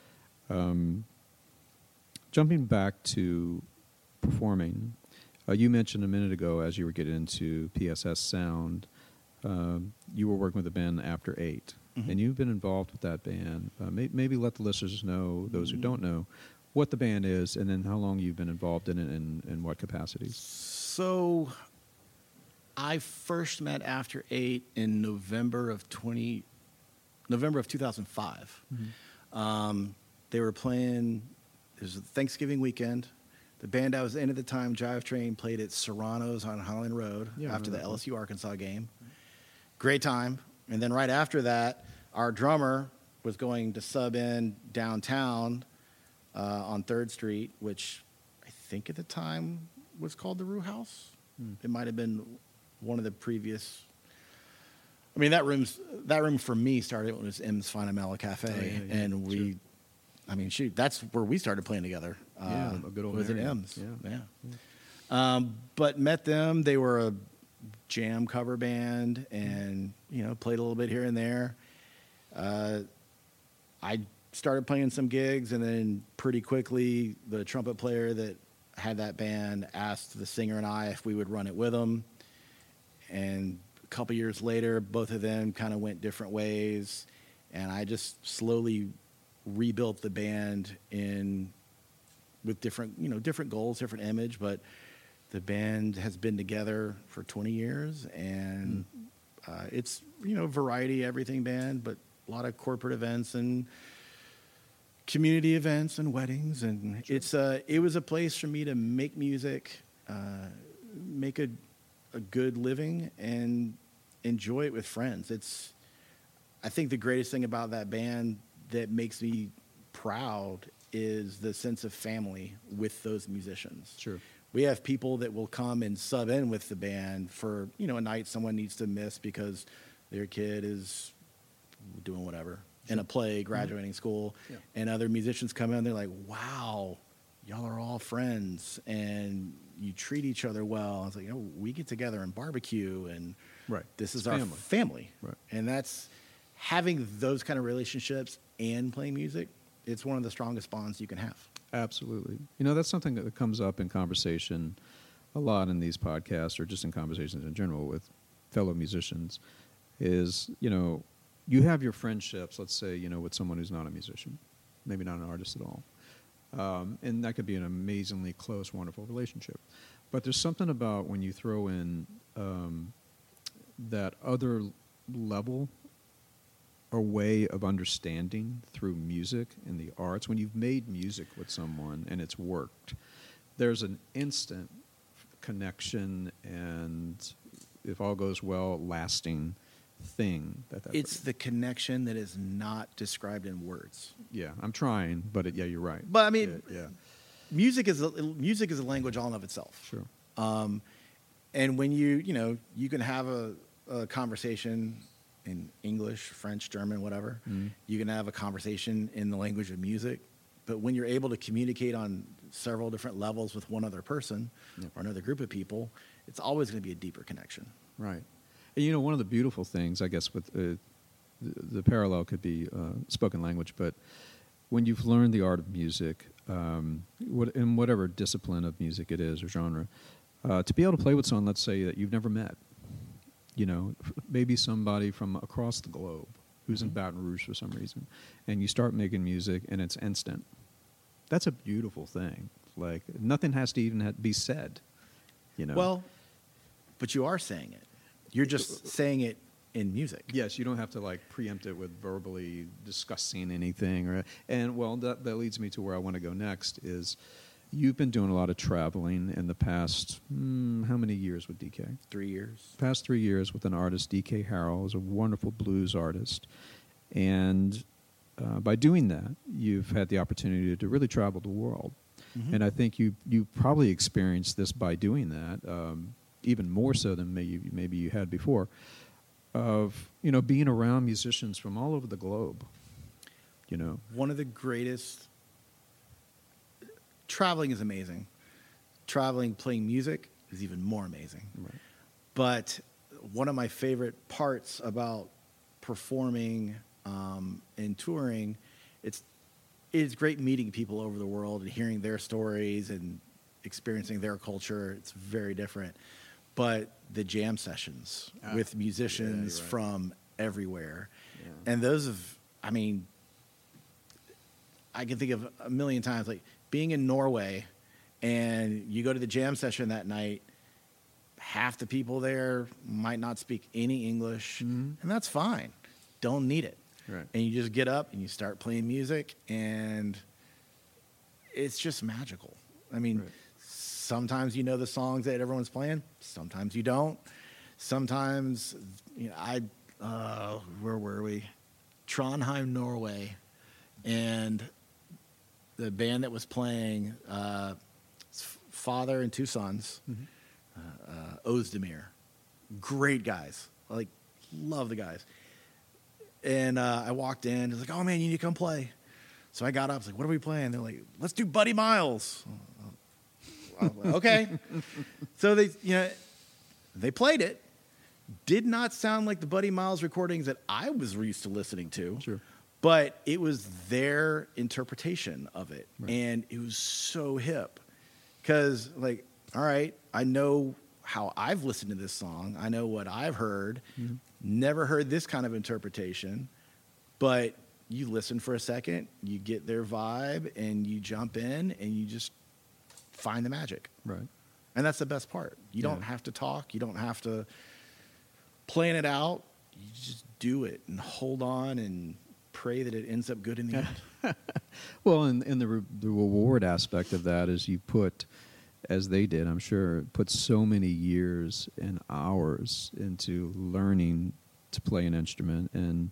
Jumping back to performing, you mentioned a minute ago as you were getting into PSS Sound, you were working with a band After 8, and you've been involved with that band. Maybe let the listeners know, those who don't know, what the band is, and then how long you've been involved in it, and in what capacities. So I first met After 8 in November of 2005. They were playing, it was Thanksgiving weekend. The band I was in at the time, Jive Train, played at Serrano's on Highland Road after the LSU Arkansas game. Great time. And then right after that, our drummer was going to sub in downtown on 3rd Street, which I think at the time was called the Rue House. It might have been one of the previous. I mean, that room for me started when it was M's Finamela Cafe, and we. Sure. I mean, shoot, that's where we started playing together. A good old. Was at M's. Yeah. But met them. They were a jam cover band, and played a little bit here and there. I started playing some gigs, and then pretty quickly, the trumpet player that had that band asked the singer and I if we would run it with him. And a couple years later, both of them kind of went different ways, and I just slowly rebuilt the band with different goals, different image, but the band has been together for 20 years, and it's variety everything band, but a lot of corporate events and community events and weddings, and it was a place for me to make music, make a good living, and enjoy it with friends. I think the greatest thing about that band that makes me proud is the sense of family with those musicians. Sure. We have people that will come and sub in with the band for, a night someone needs to miss because their kid is doing whatever in a play, graduating school, and other musicians come in, they're like, wow, y'all are all friends and you treat each other well. It's like, we get together and barbecue, and this is our family. Right. And that's having those kind of relationships and playing music. It's one of the strongest bonds you can have. Absolutely. That's something that comes up in conversation a lot in these podcasts, or just in conversations in general with fellow musicians, is, you have your friendships, let's say, with someone who's not a musician, maybe not an artist at all. And that could be an amazingly close, wonderful relationship. But there's something about when you throw in that other level or way of understanding through music and the arts. When you've made music with someone and it's worked, there's an instant connection and, if all goes well, lasting thing. It's the connection that is not described in words. Yeah, I'm trying, but you're right. But I mean, music is a language all in of itself. Sure. And when you can have a conversation in English, French, German, whatever. Mm-hmm. You can have a conversation in the language of music. But when you're able to communicate on several different levels with one other person or another group of people, it's always going to be a deeper connection. Right. And, one of the beautiful things, I guess, with the parallel could be spoken language, but when you've learned the art of music, in whatever discipline of music it is or genre, to be able to play with someone, let's say, that you've never met, maybe somebody from across the globe who's in Baton Rouge for some reason, and you start making music and it's instant. That's a beautiful thing. Like, nothing has to even be said, Well, but you are saying it. You're just saying it in music. Yes, you don't have to preempt it with verbally discussing anything. That leads me to where I want to go next is, you've been doing a lot of traveling in the past, how many years with DK? 3 years. Past 3 years with an artist, DK Harrell, is a wonderful blues artist. And by doing that, you've had the opportunity to really travel the world. Mm-hmm. And I think you probably experienced this by doing that, even more so than maybe you had before, of being around musicians from all over the globe. One of the greatest. Traveling is amazing. Traveling, playing music is even more amazing. Right. But one of my favorite parts about performing and touring, it's great meeting people over the world and hearing their stories and experiencing their culture. It's very different. But the jam sessions with musicians from everywhere, and those I can think of a million times, being in Norway, and you go to the jam session that night, half the people there might not speak any English, and that's fine. Don't need it. Right. And you just get up and you start playing music, and it's just magical. Sometimes you know the songs that everyone's playing. Sometimes you don't. Sometimes, where were we? Trondheim, Norway, and the band that was playing, father and two sons, Ozdemir. Great guys. Love the guys. And I walked in. He's like, oh, man, you need to come play. So I got up. I was like, what are we playing? They're like, let's do Buddy Miles. Okay. So they played it. Did not sound like the Buddy Miles recordings that I was used to listening to. Sure. But it was their interpretation of it. Right. And it was so hip. Because, all right, I know how I've listened to this song. I know what I've heard. Mm-hmm. Never heard this kind of interpretation. But you listen for a second, you get their vibe, and you jump in, and you just find the magic. Right. And that's the best part. You don't have to talk. You don't have to plan it out. You just do it and hold on and pray that it ends up good in the end. Well, and the reward aspect of that is you put, as they did, I'm sure, put so many years and hours into learning to play an instrument, and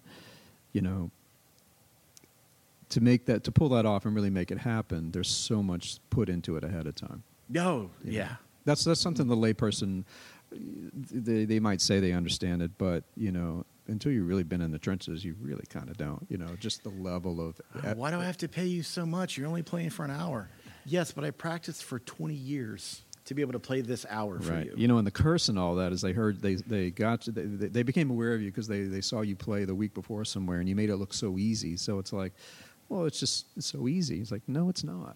to pull that off and really make it happen, there's so much put into it ahead of time. No, yeah. That's something the layperson, they might say they understand it, but until you've really been in the trenches, you really kind of don't. Just the level of Why do I have to pay you so much? You're only playing for an hour. Yes, but I practiced for 20 years to be able to play this hour for right. you. And the curse and all that is they heard they got you, they became aware of you because they saw you play the week before somewhere, and you made it look so easy. So it's like, well, it's so easy. It's like, no, it's not.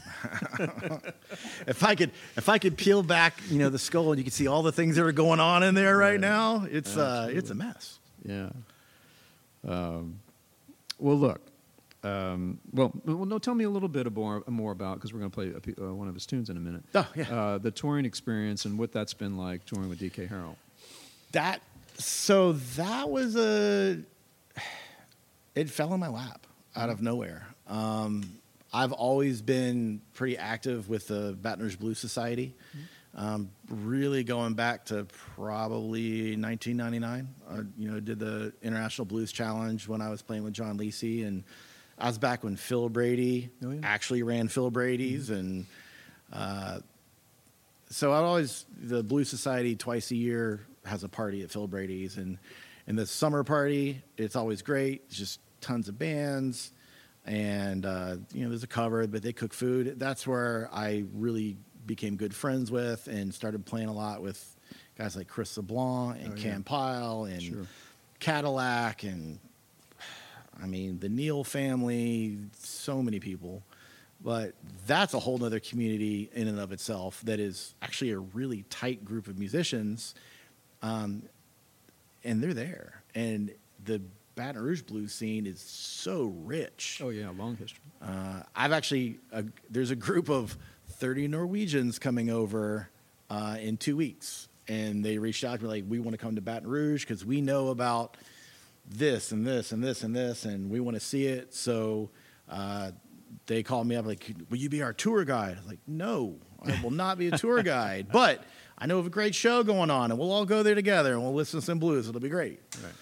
If I could peel back, the skull, and you could see all the things that are going on in there right now, it's a mess. Yeah. Well, look. No. Tell me a little bit more about, because we're going to play one of his tunes in a minute. Oh, yeah. The touring experience and what that's been like touring with DK Harrell. That was it fell in my lap out of nowhere. I've always been pretty active with the Baton Rouge Blues Society, really going back to probably 1999. Did the International Blues Challenge when I was playing with John Lisi, and I was back when Phil Brady actually ran Phil Brady's, and so the Blues Society twice a year has a party at Phil Brady's, and the summer party, it's always great. It's just tons of bands. And, there's a cupboard, but they cook food. That's where I really became good friends with and started playing a lot with guys like Chris LeBlanc and Cam Pyle and Cadillac and, the Neil family, so many people. But that's a whole nother community in and of itself that is actually a really tight group of musicians, and they're there. And the Baton Rouge blues scene is so rich. Oh, yeah, long history. There's a group of 30 Norwegians coming over in 2 weeks, and they reached out to me like, we want to come to Baton Rouge because we know about this and this and this and this, and we want to see it. So they called me up like, will you be our tour guide? I was like, no, I will not be a tour guide, but I know of a great show going on, and we'll all go there together, and we'll listen to some blues. It'll be great. Right.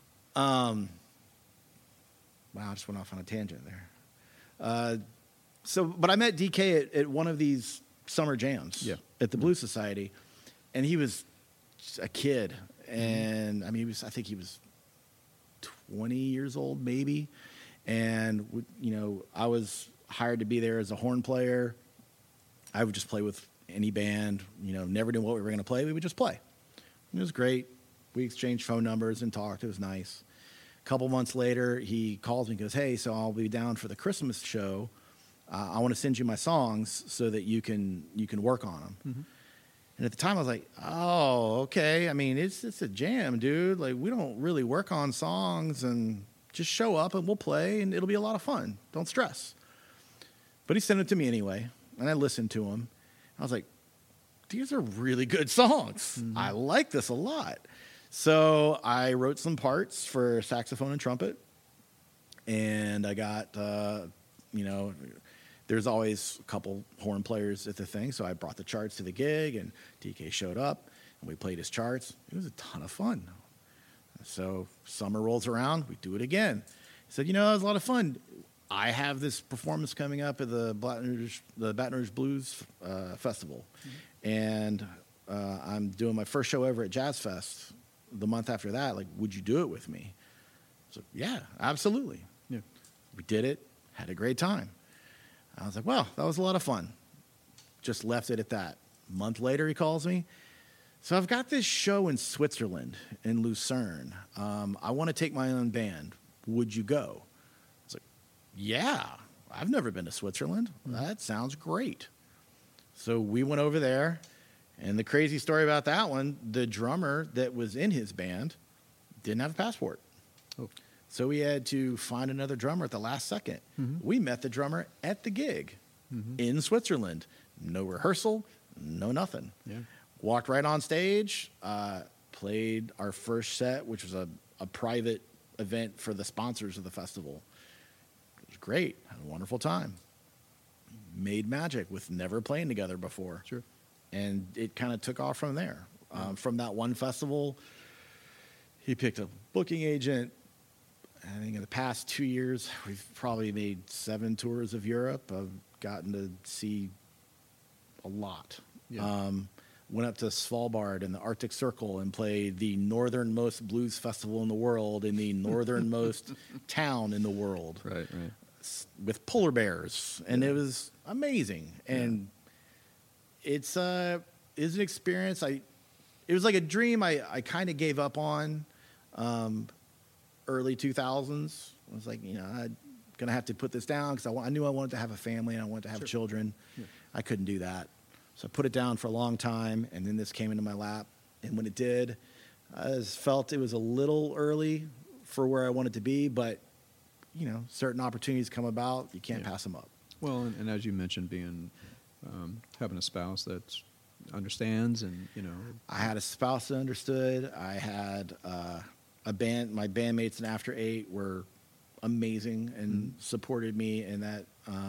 Wow, I just went off on a tangent there. But I met DK at one of these summer jams at the Blues Society, and he was just a kid, and I think he was 20 years old maybe, and I was hired to be there as a horn player. I would just play with any band, never knew what we were going to play. We would just play. It was great. We exchanged phone numbers and talked. It was nice. A couple months later, he calls me and goes, hey, so I'll be down for the Christmas show. I want to send you my songs so that you can work on them. Mm-hmm. And at the time, I was like, oh, okay. It's a jam, dude. Like, we don't really work on songs, and just show up and we'll play, and it'll be a lot of fun. Don't stress. But he sent it to me anyway, and I listened to him. I was like, these are really good songs. Mm-hmm. I like this a lot. So I wrote some parts for saxophone and trumpet, and I got, there's always a couple horn players at the thing, so I brought the charts to the gig, and DK showed up, and we played his charts. It was a ton of fun. So summer rolls around, we do it again. He said, it was a lot of fun. I have this performance coming up at the Baton Rouge Blues Festival, and I'm doing my first show ever at Jazz Fest. The month after that, like, would you do it with me? So, yeah, absolutely. Yeah. We did it, had a great time. I was like, well, that was a lot of fun. Just left it at that. A month later, he calls me. So I've got this show in Switzerland, in Lucerne. I want to take my own band. Would you go? I was like, yeah, I've never been to Switzerland. That sounds great. So we went over there. And the crazy story about that one, the drummer that was in his band didn't have a passport. Oh. So we had to find another drummer at the last second. We met the drummer at the gig in Switzerland. No rehearsal, no nothing. Yeah. Walked right on stage, played our first set, which was a private event for the sponsors of the festival. It was great. Had a wonderful time. Made magic with never playing together before. Sure. And it kind of took off from there. From that one festival, he picked a booking agent. I think in the past 2 years, we've probably made 7 tours of Europe. I've gotten to see a lot. Yeah. Went up to Svalbard and the Arctic Circle and played the northernmost blues festival in the world in the northernmost town in the world. Right. With polar bears, and it was amazing. And it's an experience. It was like a dream I kind of gave up on early 2000s. I was like, I'm gonna have to put this down because I knew I wanted to have a family and I wanted to have children. Yeah. I couldn't do that, so I put it down for a long time, and then this came into my lap. And when it did, I just felt it was a little early for where I wanted to be, but certain opportunities come about, you can't pass them up. Well, and as you mentioned, being having a spouse that understands, and I had a spouse that understood. I had a band. My bandmates in After Eight were amazing and supported me in that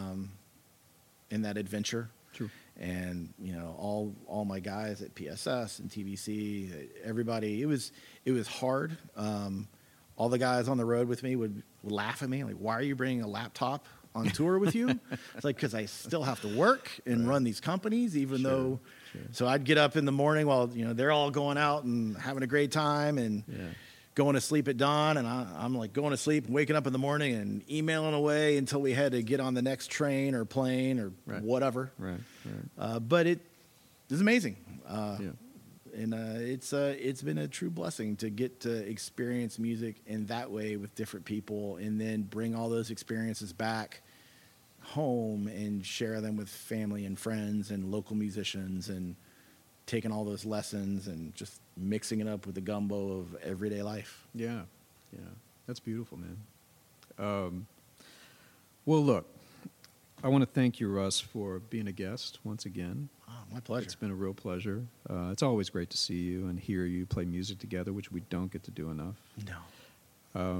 adventure. True. And all my guys at PSS and TBC, everybody. It was hard. All the guys on the road with me would laugh at me, like, why are you bringing a laptop on tour with you? It's like, because I still have to work and run these companies, even though. Sure. So I'd get up in the morning while they're all going out and having a great time and going to sleep at dawn, and I'm like going to sleep and waking up in the morning and emailing away until we had to get on the next train or plane or whatever. Right. But it was amazing. And it's been a true blessing to get to experience music in that way with different people, and then bring all those experiences back home and share them with family and friends and local musicians, and taking all those lessons and just mixing it up with the gumbo of everyday life. Yeah. That's beautiful, man. Well, look, I want to thank you, Russ, for being a guest once again. Oh, my pleasure. It's been a real pleasure. It's always great to see you and hear you play music together, which we don't get to do enough. No.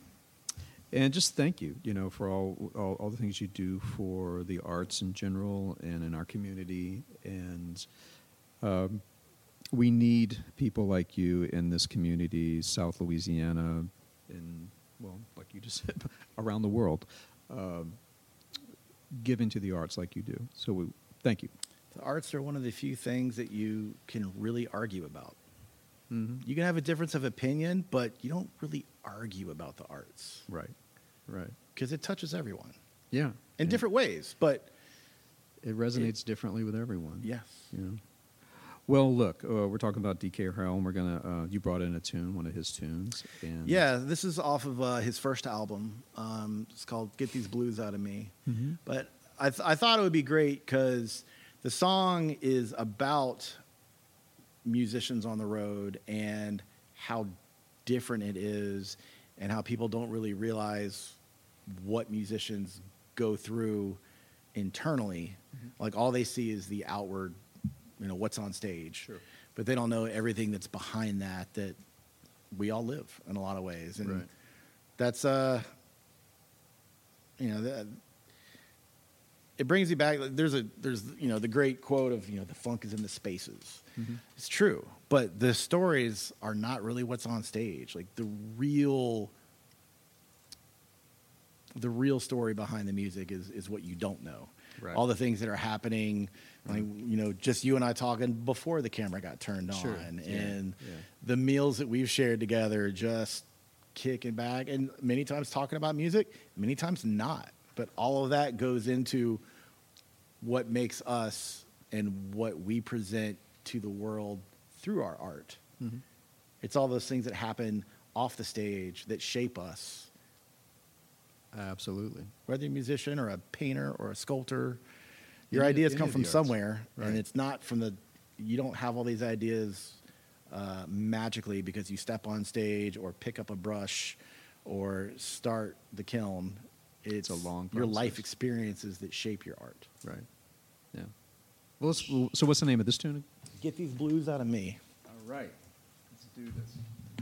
And just thank you, for all the things you do for the arts in general and in our community. And we need people like you in this community, South Louisiana, and, like you just said, around the world, giving to the arts like you do. So thank you. The arts are one of the few things that you can really argue about. Mm-hmm. You can have a difference of opinion, but you don't really argue about the arts. Right. Because it touches everyone. Yeah. In different ways, but it resonates differently with everyone. Yes. Well, look, we're talking about DK Helm. We're gonna. You brought in a tune, one of his tunes, and this is off of his first album. It's called "Get These Blues Out of Me." Mm-hmm. But I thought it would be great because the song is about musicians on the road and how different it is, and how people don't really realize what musicians go through internally. Mm-hmm. Like, all they see is the outward, what's on stage. Sure. But they don't know everything that's behind that we all live in a lot of ways. And that's, it brings you back. There's the great quote of, the funk is in the spaces. Mm-hmm. It's true. But the stories are not really what's on stage. Like, the real story behind the music is what you don't know. Right. All the things that are happening, like, just you and I talking before the camera got turned on, and the meals that we've shared together, just kicking back, and many times talking about music, many times not. But all of that goes into what makes us and what we present to the world through our art. Mm-hmm. It's all those things that happen off the stage that shape us. Absolutely. Whether you're a musician or a painter or a sculptor, your ideas come from somewhere, and it's not from you don't have all these ideas magically because you step on stage or pick up a brush or start the kiln. It's a long your process. life experiences that shape your art. Right. Yeah. Well, so what's the name of this tune? Get these blues out of me. All right. Let's do this.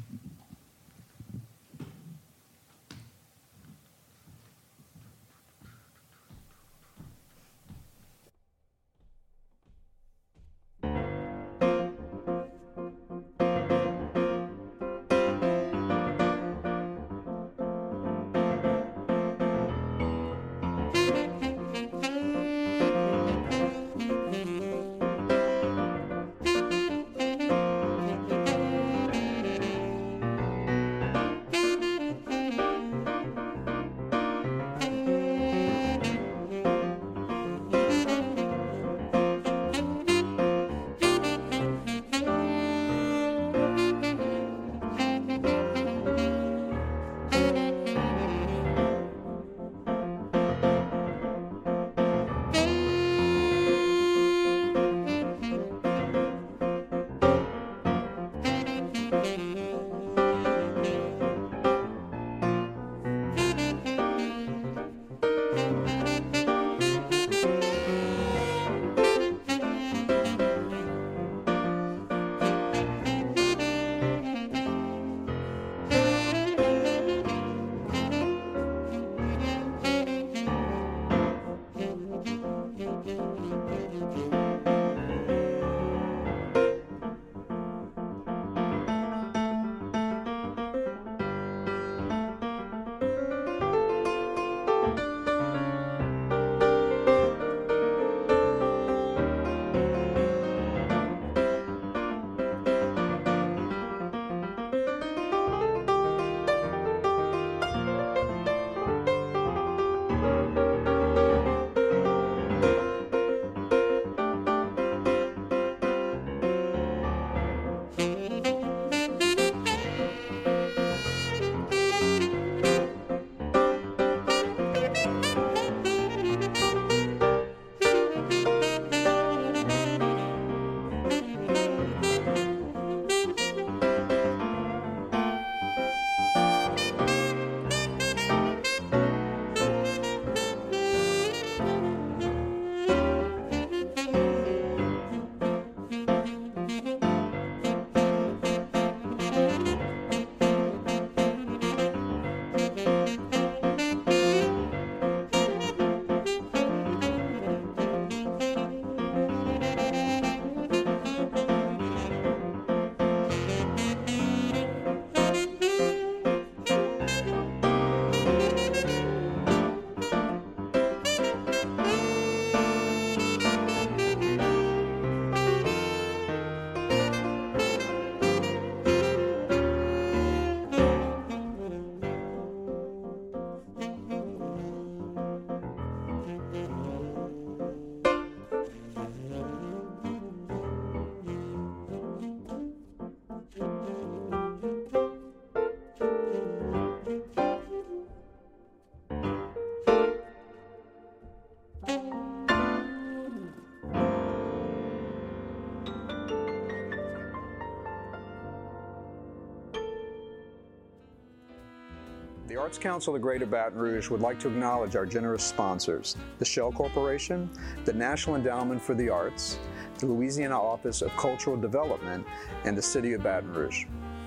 The Arts Council of Greater Baton Rouge would like to acknowledge our generous sponsors, the Shell Corporation, the National Endowment for the Arts, the Louisiana Office of Cultural Development, and the City of Baton Rouge.